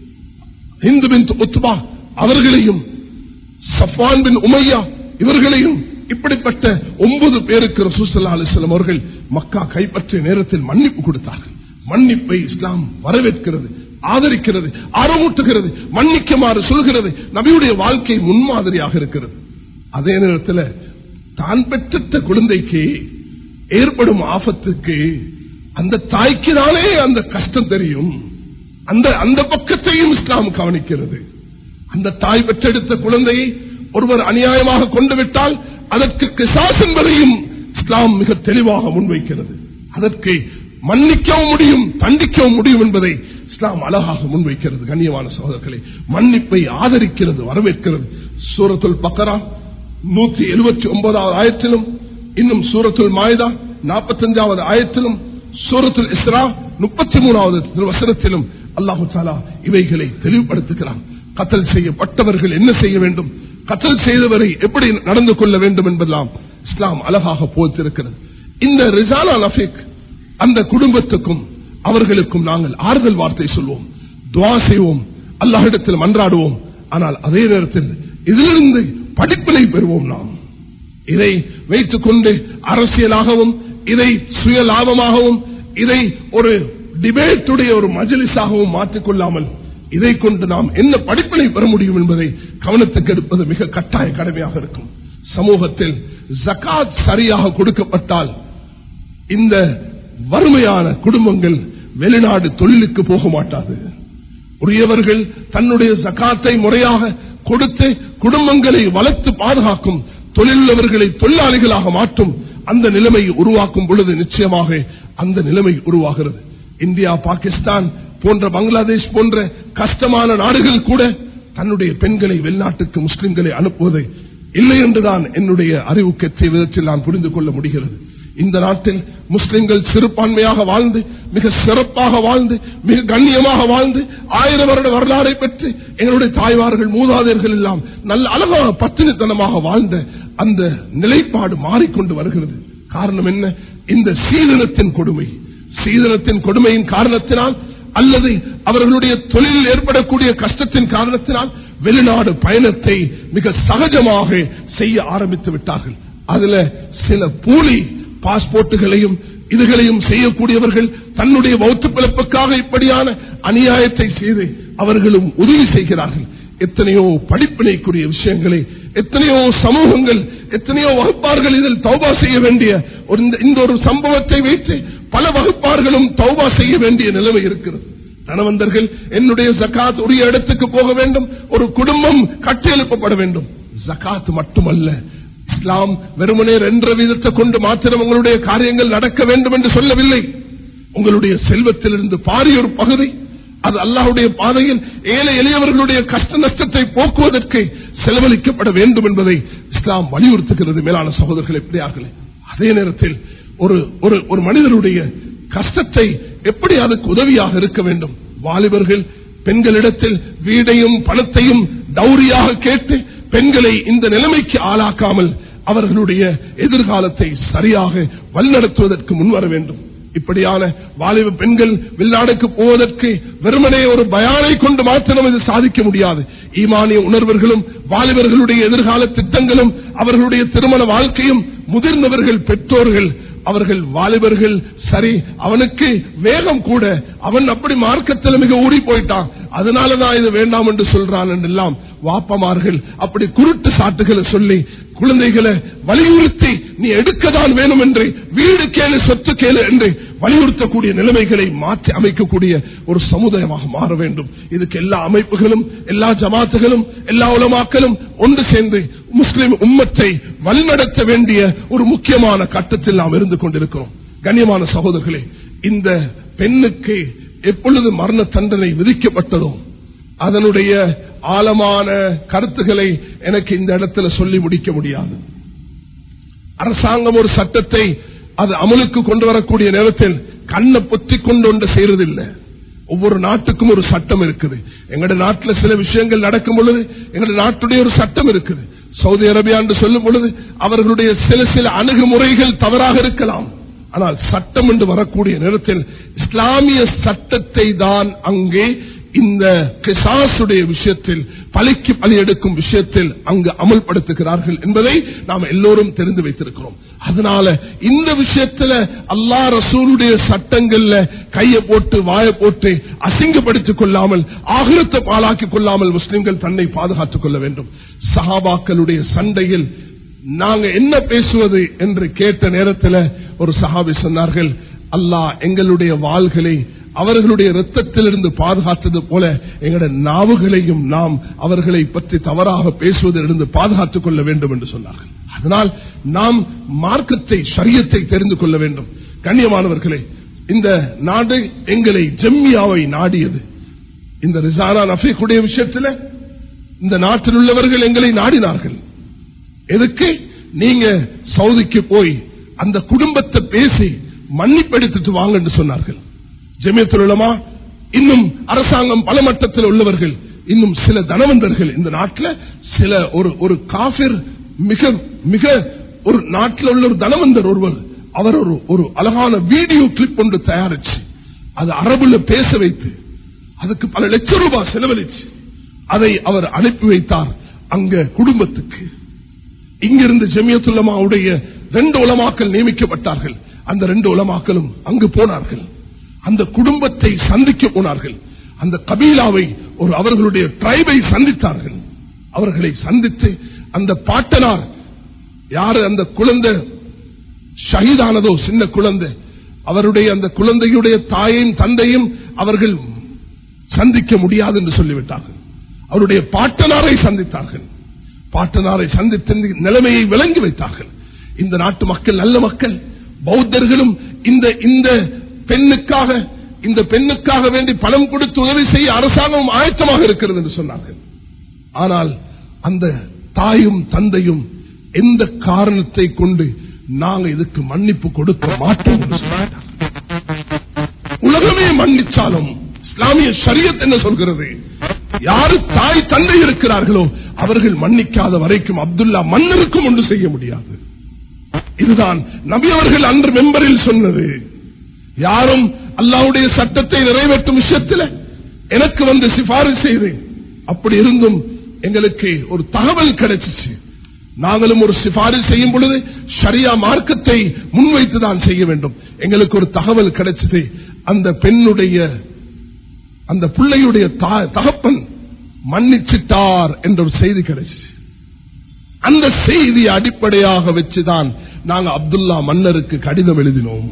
ஹிந்து பின்த் உத்பா அவர்களையும், சஃப்வான் பின் உமையா இவர்களையும், இப்படிப்பட்ட ஒன்பது பேருக்கு ரசூல் ஸல்லல்லாஹு அலைஹி வஸல்லம் அவர்கள் மக்கா கைப்பற்றிய நேரத்தில் மன்னிப்பு கொடுத்தார்கள். மன்னிப்பை இஸ்லாம் வரவேற்கிறது, ஆதரிக்கிறது, ஆர்வமூட்டுகிறது, மன்னிக்குமாறு சொல்கிறது. நபியுடைய வாழ்க்கை முன்மாதிரியாக இருக்கிறது. அதே நேரத்தில் தான் பெற்ற குழந்தைக்கு ஏற்படும் ஆபத்துக்கு அந்த தாய்க்கு தானே அந்த கஷ்டம் தெரியும். அந்த அந்த பக்கத்தையும் இஸ்லாம் கவனிக்கிறது. அந்த தாய் பெற்றெடுத்த குழந்தையை ஒருவர் அநியாயமாக கொண்டு விட்டால் அதற்கு கிசாஸ் என்பதையும் இஸ்லாம் மிக தெளிவாக முன்வைக்கிறது. அதற்கு மன்னிக்கவும் முடியும், தண்டிக்கவும் முடியும் என்பதை இஸ்லாம் அழகாக முன்வைக்கிறது. கண்ணியமான சகோதரர்களை, மன்னிப்பை ஆதரிக்கிறது, வரவேற்கிறது. சூரத்துல் பக்கரா நூற்றி எழுபத்தி ஒன்பதாவது ஆயத்திலும், இன்னும் சூரத்துல் மாயிதா நாற்பத்தி அஞ்சாவது ஆயத்திலும், சூரத்துல் இஸ்ரா முப்பத்தி மூணாவது வசனத்திலும் அல்லாஹு தஆலா இவைகளை தெளிவுபடுத்துகிறான். கத்தல் செய்யப்பட்டவர்கள் என்ன செய்ய வேண்டும், கத்தல் செய்தவரை எப்படி நடந்து கொள்ள வேண்டும் என்பதெல்லாம் இஸ்லாம் அழகாக போதிருக்கிறது. இந்த ரிசானா நஃபீக் அந்த குடும்பத்துக்கும் அவர்களுக்கும் நாங்கள் ஆறுதல் வார்த்தை சொல்வோம், துஆ செய்வோம், அல்லாஹ்விடத்தில் மன்றாடுவோம். ஆனால் அதே நேரத்தில் இதிலிருந்து படிப்பினை பெறுவோம். நாம் இதை வைத்துக் கொண்டு அரசியலாகவும், இதை சுய லாபமாகவும், இதை ஒரு டிபேட்டுடைய ஒரு மஜ்லிஸாகவும் மாற்றிக்கொள்ளாமல் இதை கொண்டு நாம் என்ன படிப்பினை பெற முடியும் என்பதை கவனத்துக்கு எடுப்பது மிக கட்டாய கடமையாக இருக்கும். சமூகத்தில் ஜகாத் சரியாக கொடுக்கப்பட்டால் இந்த வறுமையான குடும்பங்கள் வெளிநாடு தொழிலுக்கு போக மாட்டாது. உரியவர்கள் தன்னுடைய ஜகாத்தை முறையாக கொடுத்து குடும்பங்களை வளர்த்து பாதுகாக்கும், தொழிலுள்ளவர்களை தொழிலாளிகளாக மாற்றும் அந்த நிலைமையை உருவாக்கும் பொழுது நிச்சயமாக அந்த நிலைமை உருவாகிறது. இந்தியா, பாகிஸ்தான் போன்ற பங்களாதேஷ் போன்ற கஷ்டமான நாடுகள் கூட தன்னுடைய பெண்களை வெளிநாட்டுக்கு முஸ்லிம்களை அனுப்புவதை இல்லை என்றுதான் என்னுடைய அறிவுக்கேற்ற விதத்தில் நான் புரிந்து கொள்ள முடிகிறது. இந்த நாட்டில் முஸ்லிம்கள் சிறுபான்மையாக வாழ்ந்து மிக சிறப்பாக வாழ்ந்து மிக கண்ணியமாக வாழ்ந்து ஆயிரம் வருட வரலாறை பெற்று எங்களுடைய தாய்மார்கள் மூதாதையர்கள் எல்லாம் நல்ல அழகாக பத்தினித்தனமாக வாழ்ந்த அந்த நிலைப்பாடு மாறிக்கொண்டு வருகிறது. காரணம் என்ன? இந்த சீதனத்தின் கொடுமை, சீதனத்தின் கொடுமையின் காரணத்தினால் அல்லது அவர்களுடைய தொழிலில் ஏற்படக்கூடிய கஷ்டத்தின் காரணத்தினால் வெளிநாடு பயணத்தை மிக சகஜமாக செய்ய ஆரம்பித்து விட்டார்கள். அதுல சில போலி பாஸ்போர்ட்டுகளையும் இதுகளையும் செய்யக்கூடியவர்கள் தன்னுடைய பௌத்த பிளப்புக்காக இப்படியான அநியாயத்தை செய்து அவர்களும் உதவி செய்கிறார்கள். எத்தனையோ படிப்பினைக்குரிய விஷயங்களை எத்தனையோ சமூகங்கள் எத்தனையோ வகுப்பார்கள் இதில் தௌபா செய்ய வேண்டிய இந்த ஒரு சம்பவத்தை வைத்து பல வகுப்பார்களும் தௌபா செய்ய வேண்டிய நிலைமை இருக்கிறது. தனவந்தர்கள் என்னுடைய ஜகாத் உரிய இடத்துக்கு போக வேண்டும், ஒரு குடும்பம் கட்டியெழுப்பப்பட வேண்டும். ஜகாத் மட்டுமல்ல, இஸ்லாம் வெறுமனே என்ற விதத்தை கொண்டு மாத்திரம் உங்களுடைய காரியங்கள் நடக்க வேண்டும் என்று சொல்லவில்லை. உங்களுடைய செல்வத்திலிருந்து பாரிய ஒரு பகுதி அது அல்லாஹ்வுடைய பாதையில் ஏழை எளியவர்களுடைய கஷ்ட நஷ்டத்தை போக்குவதற்கு செலவழிக்கப்பட வேண்டும் என்பதை இஸ்லாம் வலியுறுத்துகிறது. மேலான சகோதரர்களே, பிரியார்களே, அதே நேரத்தில் ஒரு ஒரு மனிதனுடைய கஷ்டத்தை எப்படி அதுக்கு உதவியாக இருக்க வேண்டும். வாலிபர்கள் பெண்களிடத்தில் வீடையும் பணத்தையும் டௌரியாக கேட்டு பெண்களை இந்த நிலைமைக்கு ஆளாக்காமல் அவர்களுடைய எதிர்காலத்தை சரியாக வழிநடத்துவதற்கு முன்வர வேண்டும். இப்படியான வாலிப பெண்கள் வெளிநாடுக்கு போவதற்கு வெறுமனே ஒரு பயானை கொண்டு மாத்திரம் இது சாதிக்க முடியாது. ஈமானிய உணர்வுகளும் வாலிபர்களுடைய எதிர்கால திட்டங்களும் அவர்களுடைய திருமண வாழ்க்கையும் முதிர்ந்தவர்கள் பெற்றோர்கள் அவர்கள் வாலிபர்கள் சரி அவனுக்கு வேகம் கூட, அவன் அப்படி மார்க்கத்தில் மிக ஊறி போயிட்டான், அதனாலதான் இது வேண்டாம் என்று சொல்றான் என்றெல்லாம் வாப்பமார்கள் அப்படி குருட்டு சாட்டுகளை சொல்லி குழந்தைகளை வலியுறுத்தி நீ எடுக்கத்தான் வேணும் என்று வீடு கேளு சொத்து கேளு என்று வலியுறுத்தக்கூடிய நிலைமைகளை மாற்றி அமைக்கக்கூடிய ஒரு சமுதாயமாக மாற வேண்டும். இதுக்கு எல்லா அமைப்புகளும் எல்லா ஜமாத்துகளும் எல்லா உலமாக்களும் ஒன்று சேர்ந்து முஸ்லிம் உம்மத்தை வழிநடத்த வேண்டிய ஒரு முக்கியமான கட்டத்தில் நாம் இருந்து கொண்டிருக்கிறோம். கண்ணியமான சகோதரர்களே, இந்த பெண்ணுக்கு எப்பொழுது மரண தண்டனை விதிக்கப்பட்டதோ அதனுடைய ஆழமான கருத்துக்களை எனக்கு இந்த இடத்துல சொல்லி முடிக்க முடியாது. அரசாங்கம் ஒரு சட்டத்தை அது அமலுக்கு கொண்டு வரக்கூடிய நேரத்தில் கண்ணை பொத்தி கொண்டு ஒன்று செய்யறதில்லை. ஒவ்வொரு நாட்டுக்கும் ஒரு சட்டம் இருக்குது. எங்களுடைய நாட்டில் சில விஷயங்கள் நடக்கும் பொழுது எங்களுடைய நாட்டுடைய ஒரு சட்டம் இருக்குது. சவுதி அரேபியா என்று சொல்லும் பொழுது அவர்களுடைய சில சில அணுகுமுறைகள் தவறாக இருக்கலாம். ஆனால் சட்டம் என்று வரக்கூடிய நேரத்தில் இஸ்லாமிய சட்டத்தை தான் அங்கே இந்த கிசாசுடைய விஷயத்தில் பலிக்கு பலி எடுக்கும் விஷயத்தில் அங்கு அமல்படுத்துகிறார்கள் என்பதை நாம் எல்லோரும் தெரிந்து வைத்திருக்கிறோம். அதனால இந்த விஷயத்துல அல்லாஹ் ரசூலுடைய சட்டங்கள்ல கையை போட்டு வாயை போட்டு அசிங்கப்படுத்திக் கொள்ளாமல் ஆகிரத்தை பாழாக்கிக் கொள்ளாமல் முஸ்லிம்கள் தன்னை பாதுகாத்துக் கொள்ள வேண்டும். சஹாபாக்களுடைய சண்டையில் நாங்க என்ன பேசுவது என்று கேட்ட நேரத்தில் ஒரு சஹாபி சொன்னார்கள், அல்லாஹ் எங்களுடைய வாள்களை அவர்களுடைய இரத்தத்திலிருந்து பாதுகாத்தது போல எங்களுடைய நாவுகளையும் நாம் அவர்களை பற்றி தவறாக பேசுவதிலிருந்து பாதுகாத்துக் கொள்ள வேண்டும் என்று சொன்னார்கள். அதனால் நாம் மார்க்கத்தை ஷரியத்தை தெரிந்து கொள்ள வேண்டும். கண்ணியமானவர்களே, இந்த நாடு எங்களை ஜம்மியாவை நாடியது. இந்த ரிசானா நஃபீக்குடைய விஷயத்தில் இந்த நாட்டில் உள்ளவர்கள் எங்களை நாடினார்கள். எதுக்கு? நீங்க சவுதிக்கு போய் அந்த குடும்பத்தை பேசி மன்னிப்பெடுத்துட்டு வாங்க என்று சொன்னார்கள். ஜமியத்துல் உலமா இன்னும் அரசாங்கம் பல மட்டத்தில் உள்ளவர்கள் இன்னும் சில தனவந்தர்கள் இந்த நாட்டில் சில ஒரு ஒரு காபிர் மிக மிக ஒரு நாட்டில் உள்ள ஒரு தனவந்தர் ஒருவர் அவர் ஒரு ஒரு அழகான வீடியோ கிளிப் ஒன்று தயாரிச்சு அது அரபுல பேச வைத்து அதுக்கு பல லட்சம் ரூபாய் செலவழிச்சு அதை அவர் அனுப்பி வைத்தார் அங்க குடும்பத்துக்கு. இங்கிருந்து ஜமியத்துல் உலமாவுடைய ரெண்டு உலமாக்கள் நியமிக்கப்பட்டார்கள். அந்த ரெண்டு உலமாக்களும் அங்கு போனார்கள். அந்த குடும்பத்தை சந்திக்க போனார்கள். அந்த கபீலாவை ஒரு அவர்களுடைய ட்ரைபை சந்தித்தார்கள். அவர்களை சந்தித்து அந்த பாட்டனார் யாரு அந்த குழந்தை ஷஹீதானதோ சின்ன குழந்தை, அவருடைய அந்த குழந்தையுடைய தாயையும் தந்தையும் அவர்கள் சந்திக்க முடியாது என்று சொல்லிவிட்டார்கள். அவருடைய பாட்டனாரை சந்தித்தார்கள். பாட்டனாரை சந்தித்த நிலைமையை விளங்கி வைத்தார்கள். இந்த நாட்டு மக்கள் நல்ல மக்கள், பௌத்தர்களும் இந்த இந்த பெண்ணுக்காக இந்த பெண்ணுக்காக வேண்டி பணம் கொடுத்து உதவி செய்ய அரசாங்கம் ஆயத்தமாக இருக்கிறது என்று சொன்னார்கள். ஆனால் அந்த தாயும் தந்தையும் எந்த காரணத்தை கொண்டு நாங்கள் இதுக்கு மன்னிப்பு கொடுக்க மாட்டோம் என்று சொன்னார்கள். உலகமே மன்னிச்சாலும் இஸ்லாமிய ஷரியத் என்ன சொல்கிறது? யாரு தாய் தந்தை இருக்கிறார்களோ அவர்கள் மன்னிக்காத வரைக்கும் அப்துல்லா மன்னருக்கும் ஒன்று செய்ய முடியாது. இதுதான் நபி அவர்கள் அன்று மெம்பரில் சொன்னது. யாரும் அல்லாஹ்வுடைய சட்டத்தை நிறைவேற்றும் விஷயத்தில் எனக்கு வந்து சிபாரிசு செய்து, அப்படி இருந்தும் எங்களுக்கு ஒரு தகவல் கிடைச்சிச்சு. நாங்களும் ஒரு சிபாரிசு செய்யும் பொழுது ஷரியா மார்க்கத்தை முன்வைத்துதான் செய்ய வேண்டும். எங்களுக்கு ஒரு தகவல் கிடைச்சது, அந்த பெண்ணுடைய அந்த பிள்ளையுடைய தகப்பன் மன்னிச்சிட்டார் என்ற ஒரு செய்தி கிடைச்சு. அந்த செய்தியை அடிப்படையாக வச்சுதான் நாங்க அப்துல்லா மன்னருக்கு கடிதம் எழுதினோம்.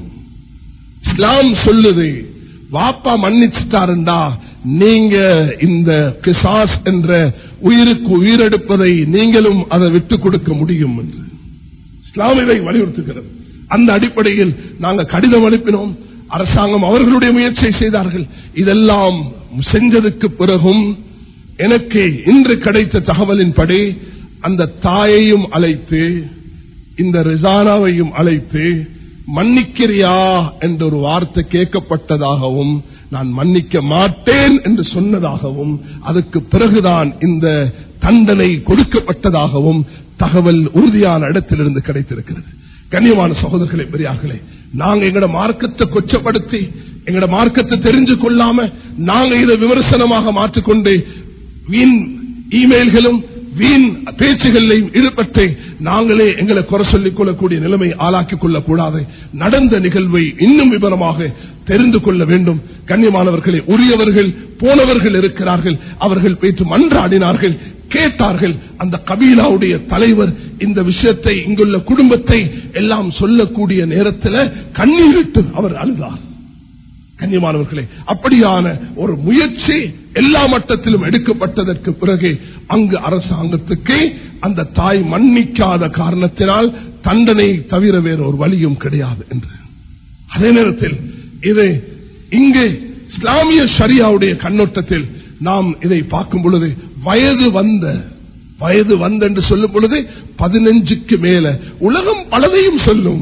இஸ்லாம் சொல்லுது, வாப்பா மன்னிச்சிட்டாருண்டா நீங்க இந்த கிசாஸ் என்ற உயிருக்கு உயிரெடுப்பதை நீங்களும் அதை விட்டுக் கொடுக்க முடியும் என்று இஸ்லாம் இதை வலியுறுத்துகிறது. அந்த அடிப்படையில் நாங்கள் கடிதம் அனுப்பினோம். அரசாங்கம் அவர்களுடைய முயற்சியை செய்தார்கள். இதெல்லாம் செஞ்சதுக்கு பிறகும் எனக்கு இன்று கிடைத்த தகவலின்படி அந்த தாயையும் அழைத்து இந்த ரிசானாவையும் அழைத்து மன்னிக்கிறியா என்ற ஒரு வார்த்தை கேட்கப்பட்டதாகவும் நான் மன்னிக்க மாட்டேன் என்று சொன்னதாகவும் அதுக்கு பிறகுதான் இந்த தண்டனை கொடுக்கப்பட்டதாகவும் தகவல் உறுதியான இடத்திலிருந்து கிடைத்திருக்கிறது. கண்ணியமான சகோதரர்களே, பெரியார்களே, நாங்க எங்கட மார்க்கத்தை கொச்சப்படுத்தி எங்கட மார்க்கத்தை தெரிஞ்சு கொள்ளாம நாங்க இதை விமர்சனமாக மாற்றிக்கொண்டு வீண் இமெயில்களும் வீண் பேச்சுகளையும் ஈடுபட்டு நாங்களே எங்களை குறை சொல்லிக் கொள்ளக்கூடிய நிலைமை ஆளாக்கிக் கொள்ளக்கூடாது. நடந்த நிகழ்வை இன்னும் விவரமாக தெரிந்து கொள்ள வேண்டும். கண்ணியமானவர்களே, உரியவர்கள் போனவர்கள் இருக்கிறார்கள். அவர்கள் பேச்சு மன்றாடினார்கள், கேட்டார்கள். அந்த கபீலாவுடைய தலைவர் இந்த விஷயத்தை இங்குள்ள குடும்பத்தை எல்லாம் சொல்லக்கூடிய நேரத்தில் கண்ணீரிட்டு அவர் அழுதார். கண்ணியமானவர்களே, அப்படியான ஒரு முயற்சி எல்லா மட்டத்திலும் எடுக்கப்பட்டதற்கு பிறகு அங்கு அரசாங்கத்துக்கு அந்த தாய் மன்னிக்காத காரணத்தினால் தண்டனை தவிர வேறு ஒரு வழியும் கிடையாது என்று. அதே நேரத்தில் இது இங்கு இஸ்லாமிய ஷரியாவுடைய கண்ணோட்டத்தில் நாம் இதை பார்க்கும் பொழுது வயது வந்த வயது வந்த என்று சொல்லும் பொழுது பதினஞ்சுக்கு மேல உலகம் பலதையும் சொல்லும்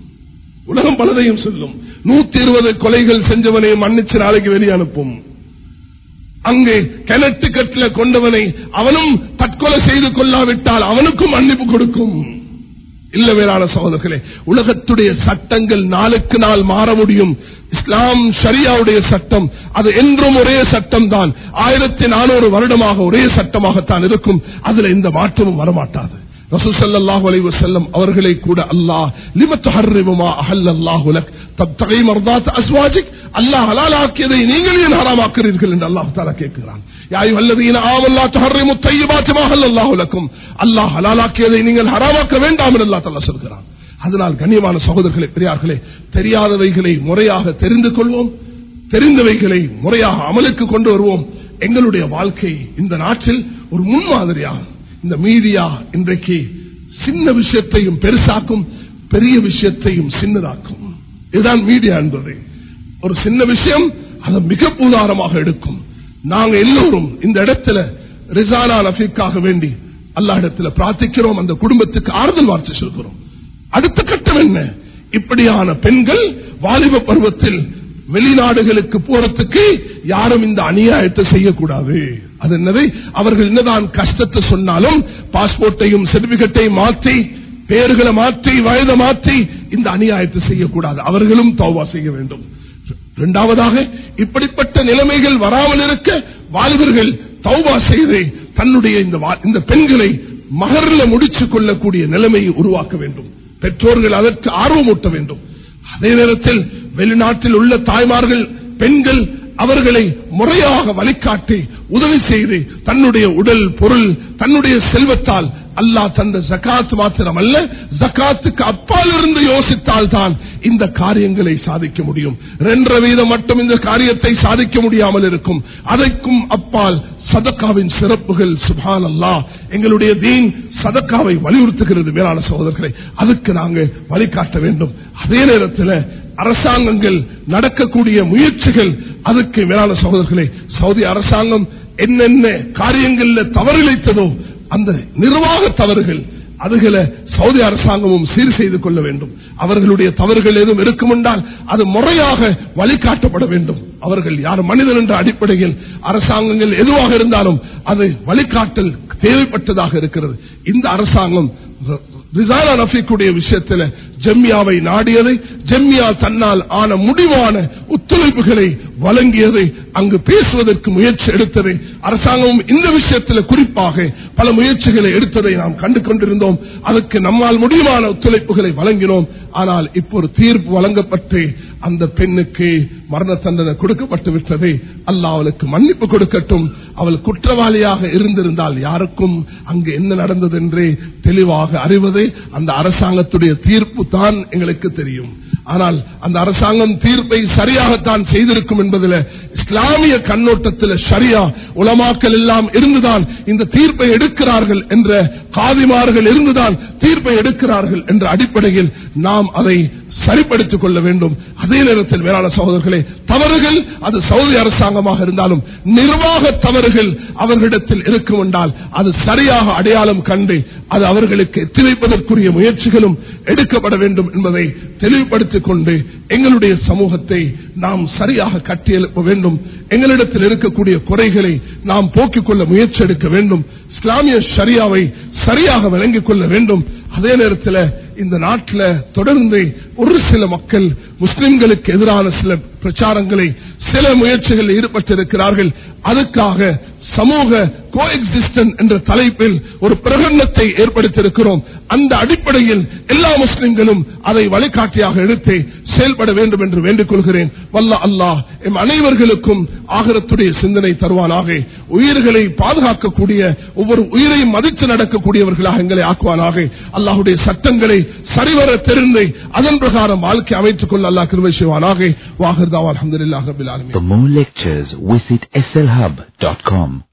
உலகம் பலதையும் சொல்லும். நூத்தி இருபது கொலைகள் செஞ்சவனை மன்னிச்சு நாளைக்கு வெளியே அனுப்பும். அங்கே கிணட்டு கட்டில கொண்டவனை அவனும் தற்கொலை செய்து கொள்ளாவிட்டால் அவனுக்கும் மன்னிப்பு கொடுக்கும். இல்ல வேறான சகோதரர்களே, உலகத்துடைய சட்டங்கள் நாளுக்கு நாள் மாற முடியும். இஸ்லாம் ஷரியாவுடைய சட்டம் அது என்றும் ஒரே சட்டம் தான். ஆயிரத்தி நானூறு வருடமாக ஒரே சட்டமாகத்தான் இருக்கும். அதுல எந்த மாற்றமும் வரமாட்டாது. ரசூல் ஸல்லல்லாஹு அலைஹி வஸல்லம் அவர்களை கூட அல்லாஹ் லிம துஹர்ரிமு மா அஹல்லல்லாஹு லக் தப்தகி மர்தாத் அஸ்வாஜிக், அல்லாஹ் ஹலாலாக்கியதை நீங்கள் ஏன் ஹராமாக்குறீர்கள் என்று அல்லாஹ் தஆலா கேட்கிறான். யா அய்யுஹல்லதீன ஆமனு லா துஹர்ரிமு த்தய்யிபாத்தி மா அஹல்லல்லாஹு லக்கும், அல்லாஹ் ஹலாலாக்கியதை நீங்கள் ஹராமாக்க வேண்டாம் என்று அல்லாஹ் தஆலா சொல்கிறான். அதனால் கண்ணியமான சகோதரர்களே, பெரியார்களே, தெரியாதவைகளை முறையாக தெரிந்து கொள்வோம், தெரிந்தவைகளை முறையாக அமலுக்கு கொண்டு வருவோம். எங்களுடைய வாழ்க்கை இந்த நாட்டில் ஒரு முன்மாதிரியாக இந்த மீடியா இன்றைக்கு சின்ன விஷயத்தையும் பெருசாக்கும், பெரிய விஷயத்தையும் சின்னதாக்கும். இதுதான் மீடியா என்பது. ஒரு சின்ன விஷயம் அதை மிக பூதாரமாக எடுக்கும். நாங்க எல்லோரும் இந்த இடத்துல ரிசானா நஃபீக்காக வேண்டி அல்லாஹ் இடத்துல பிரார்த்திக்கிறோம். அந்த குடும்பத்துக்கு ஆறுதல் வார்த்தை சொல்கிறோம். அடுத்த கட்டம் என்ன? இப்படியான பெண்கள் வாலிப பருவத்தில் வெளிநாடுகளுக்கு போறதுக்கு யாரும் இந்த அநியாயத்தை செய்யக்கூடாது. அது என்னது? அவர்கள் என்னதான் கஷ்டத்தை சொன்னாலும் பாஸ்போர்ட்டையும் சர்டிபிகேட்டையும் மாற்றி பெயர்களை மாற்றி வயதை மாற்றி இந்த அநியாயத்தை செய்யக்கூடாது. அவர்களும் தௌபா செய்ய வேண்டும். இரண்டாவதாக, இப்படிப்பட்ட நிலைமைகள் வராமல் இருக்க வாலிபர்கள் தௌபா செய்து தன்னுடைய இந்த பெண்களை மகர்ல முடிச்சு கொள்ளக்கூடிய நிலைமையை உருவாக்க வேண்டும். பெற்றோர்கள் அதற்கு ஆர்வமூட்ட வேண்டும். அதே நேரத்தில் வெளிநாட்டில் உள்ள தாய்மார்கள், பெண்கள் அவர்களை முறையாக வழிகாட்டி உதவி செய்து தன்னுடைய உடல் பொருள் தன்னுடைய செல்வத்தால் அல்லாஹ் தந்த ஜகாத் மாத்திரமல்ல, ஜகாத்துக்கு அப்பால் இருந்து யோசித்தால் தான் இந்த காரியங்களை சாதிக்க முடியும். இரண்டரை வீதம் மட்டும் இந்த காரியத்தை சாதிக்க முடியாமல் இருக்கும். அதற்கும் அப்பால் சதக்காவின் சிறப்புகள் சுப்ஹான் அல்லாஹ். எங்களுடைய தீன் சதக்காவை வலியுறுத்துகிறது. மேலான சகோதரர்களை, அதுக்கு நாங்கள் வழிகாட்ட வேண்டும். அதே நேரத்தில் அரசாங்கங்கள் நடக்கக்கூடிய முயற்சிகள், அதுக்கு மேலான சகோதரர்களே, சவுதி அரசாங்கம் என்னென்ன காரியங்கள்ல தவறிழைத்ததோ அந்த நிர்வாக தவறுகள் அதுகளை சவுதி அரசாங்கமும் சீர் செய்து கொள்ள வேண்டும். அவர்களுடைய தவறுகள் எதுவும் இருக்கும் என்றால் அது முறையாக வழிகாட்டப்பட வேண்டும். அவர்கள் யார் மனிதன் என்ற அடிப்படையில் அரசாங்கங்கள் எதுவாக இருந்தாலும் அது வழிகாட்டல் தேவைப்பட்டதாக இருக்கிறது. இந்த அரசாங்கம் ரிசானா ரஃபீக்குடைய விஷயத்தில் ஜம்மியாவை நாடியதை, ஜம்மியா தன்னால் ஆன முடிவான ஒத்துழைப்புகளை வழங்கியதை, அங்கு பேசுவதற்கு முயற்சி எடுத்ததை, அரசாங்கமும் இந்த விஷயத்தில் குறிப்பாக பல முயற்சிகளை எடுத்ததை நாம் கண்டு கொண்டிருந்தோம். அதற்கு நம்மால் முடிவான ஒத்துழைப்புகளை வழங்கினோம். ஆனால் இப்போ ஒரு தீர்ப்பு வழங்கப்பட்டு அந்த பெண்ணுக்கு மரண தண்டனை கொடுக்கப்பட்டு விட்டது. அல்லாஹ் அவளுக்கு மன்னிப்பு கொடுக்கட்டும். அவள் குற்றவாளியாக இருந்திருந்தால் யாருக்கும் அங்கு என்ன நடந்தது என்று தெளிவாக அறிவது அந்த அரசாங்கத்துடைய தீர்ப்பு தான் எங்களுக்கு தெரியும். ஆனால் அந்த அரசாங்கம் தீர்ப்பை சரியாகத்தான் செய்திருக்கும் என்பதில் இஸ்லாமிய கண்ணோட்டத்தில் ஷரியா உலமாக்கள் எல்லாம் இருந்துதான் இந்த தீர்ப்பை எடுக்கிறார்கள் என்ற காதிமார்கள் இருந்துதான் தீர்ப்பை எடுக்கிறார்கள் என்ற அடிப்படையில் நாம் அதை சரிப்படுத்திக் கொள்ள வேண்டும். அதே நேரத்தில் மேலான சகோதரர்களே, தவறுகள் அது சவுதி அரசாங்கமாக இருந்தாலும் நிர்வாக தவறுகள் அவர்களிடத்தில் இருக்கும் என்றால் அது சரியாக அடையாளம் கண்டு அது அவர்களுக்கு எத்தி வைப்பதற்குரிய முயற்சிகளும் எடுக்கப்பட வேண்டும் என்பதை தெளிவுபடுத்திக் கொண்டு எங்களுடைய சமூகத்தை நாம் சரியாக கட்டியெழுப்ப வேண்டும். எங்களிடத்தில் இருக்கக்கூடிய குறைகளை நாம் போக்கிக் கொள்ள முயற்சி எடுக்க வேண்டும். இஸ்லாமிய ஷரியாவை சரியாக விளங்கிக் கொள்ள வேண்டும். அதே நேரத்தில் இந்த நாட்டில் தொடர்ந்து ஒரு சில மக்கள் முஸ்லிம்களுக்கு எதிரான சில பிரச்சாரங்களை, சில முயற்சிகளில் ஈடுபட்டிருக்கிறார்கள். அதுக்காக சமூக கோஎக்ஸிஸ்டன்ஸ் என்ற தலைப்பில் ஒரு பிரகடனத்தை ஏற்படுத்தியிருக்கிறோம். அந்த அடிப்படையில் எல்லா முஸ்லிம்களும் அதை வழிகாட்டியாக எடுத்து செயல்பட வேண்டும் என்று வேண்டிக் கொள்கிறேன். வல்ல அல்லாஹ் எம் அனைவர்களுக்கும் ஆகிரத்துடைய சிந்தனை தருவானாக. உயிர்களை பாதுகாக்கக்கூடிய, ஒவ்வொரு உயிரையும் மதித்து நடக்கக்கூடியவர்களாக எங்களை ஆக்குவானாக. அல்லாஹுடைய சட்டங்களை சரிவர தெரிந்து அதன் பிரகாரம் வாழ்க்கை அமைத்துக் கொள்ள அல்லாஹ் கிருபை செய்வானாக. வாஹிர் தாவா அல்ஹம்துலில்லாஹி ரப்பில் ஆலமீன். For more lectures, visit S L hub dot com.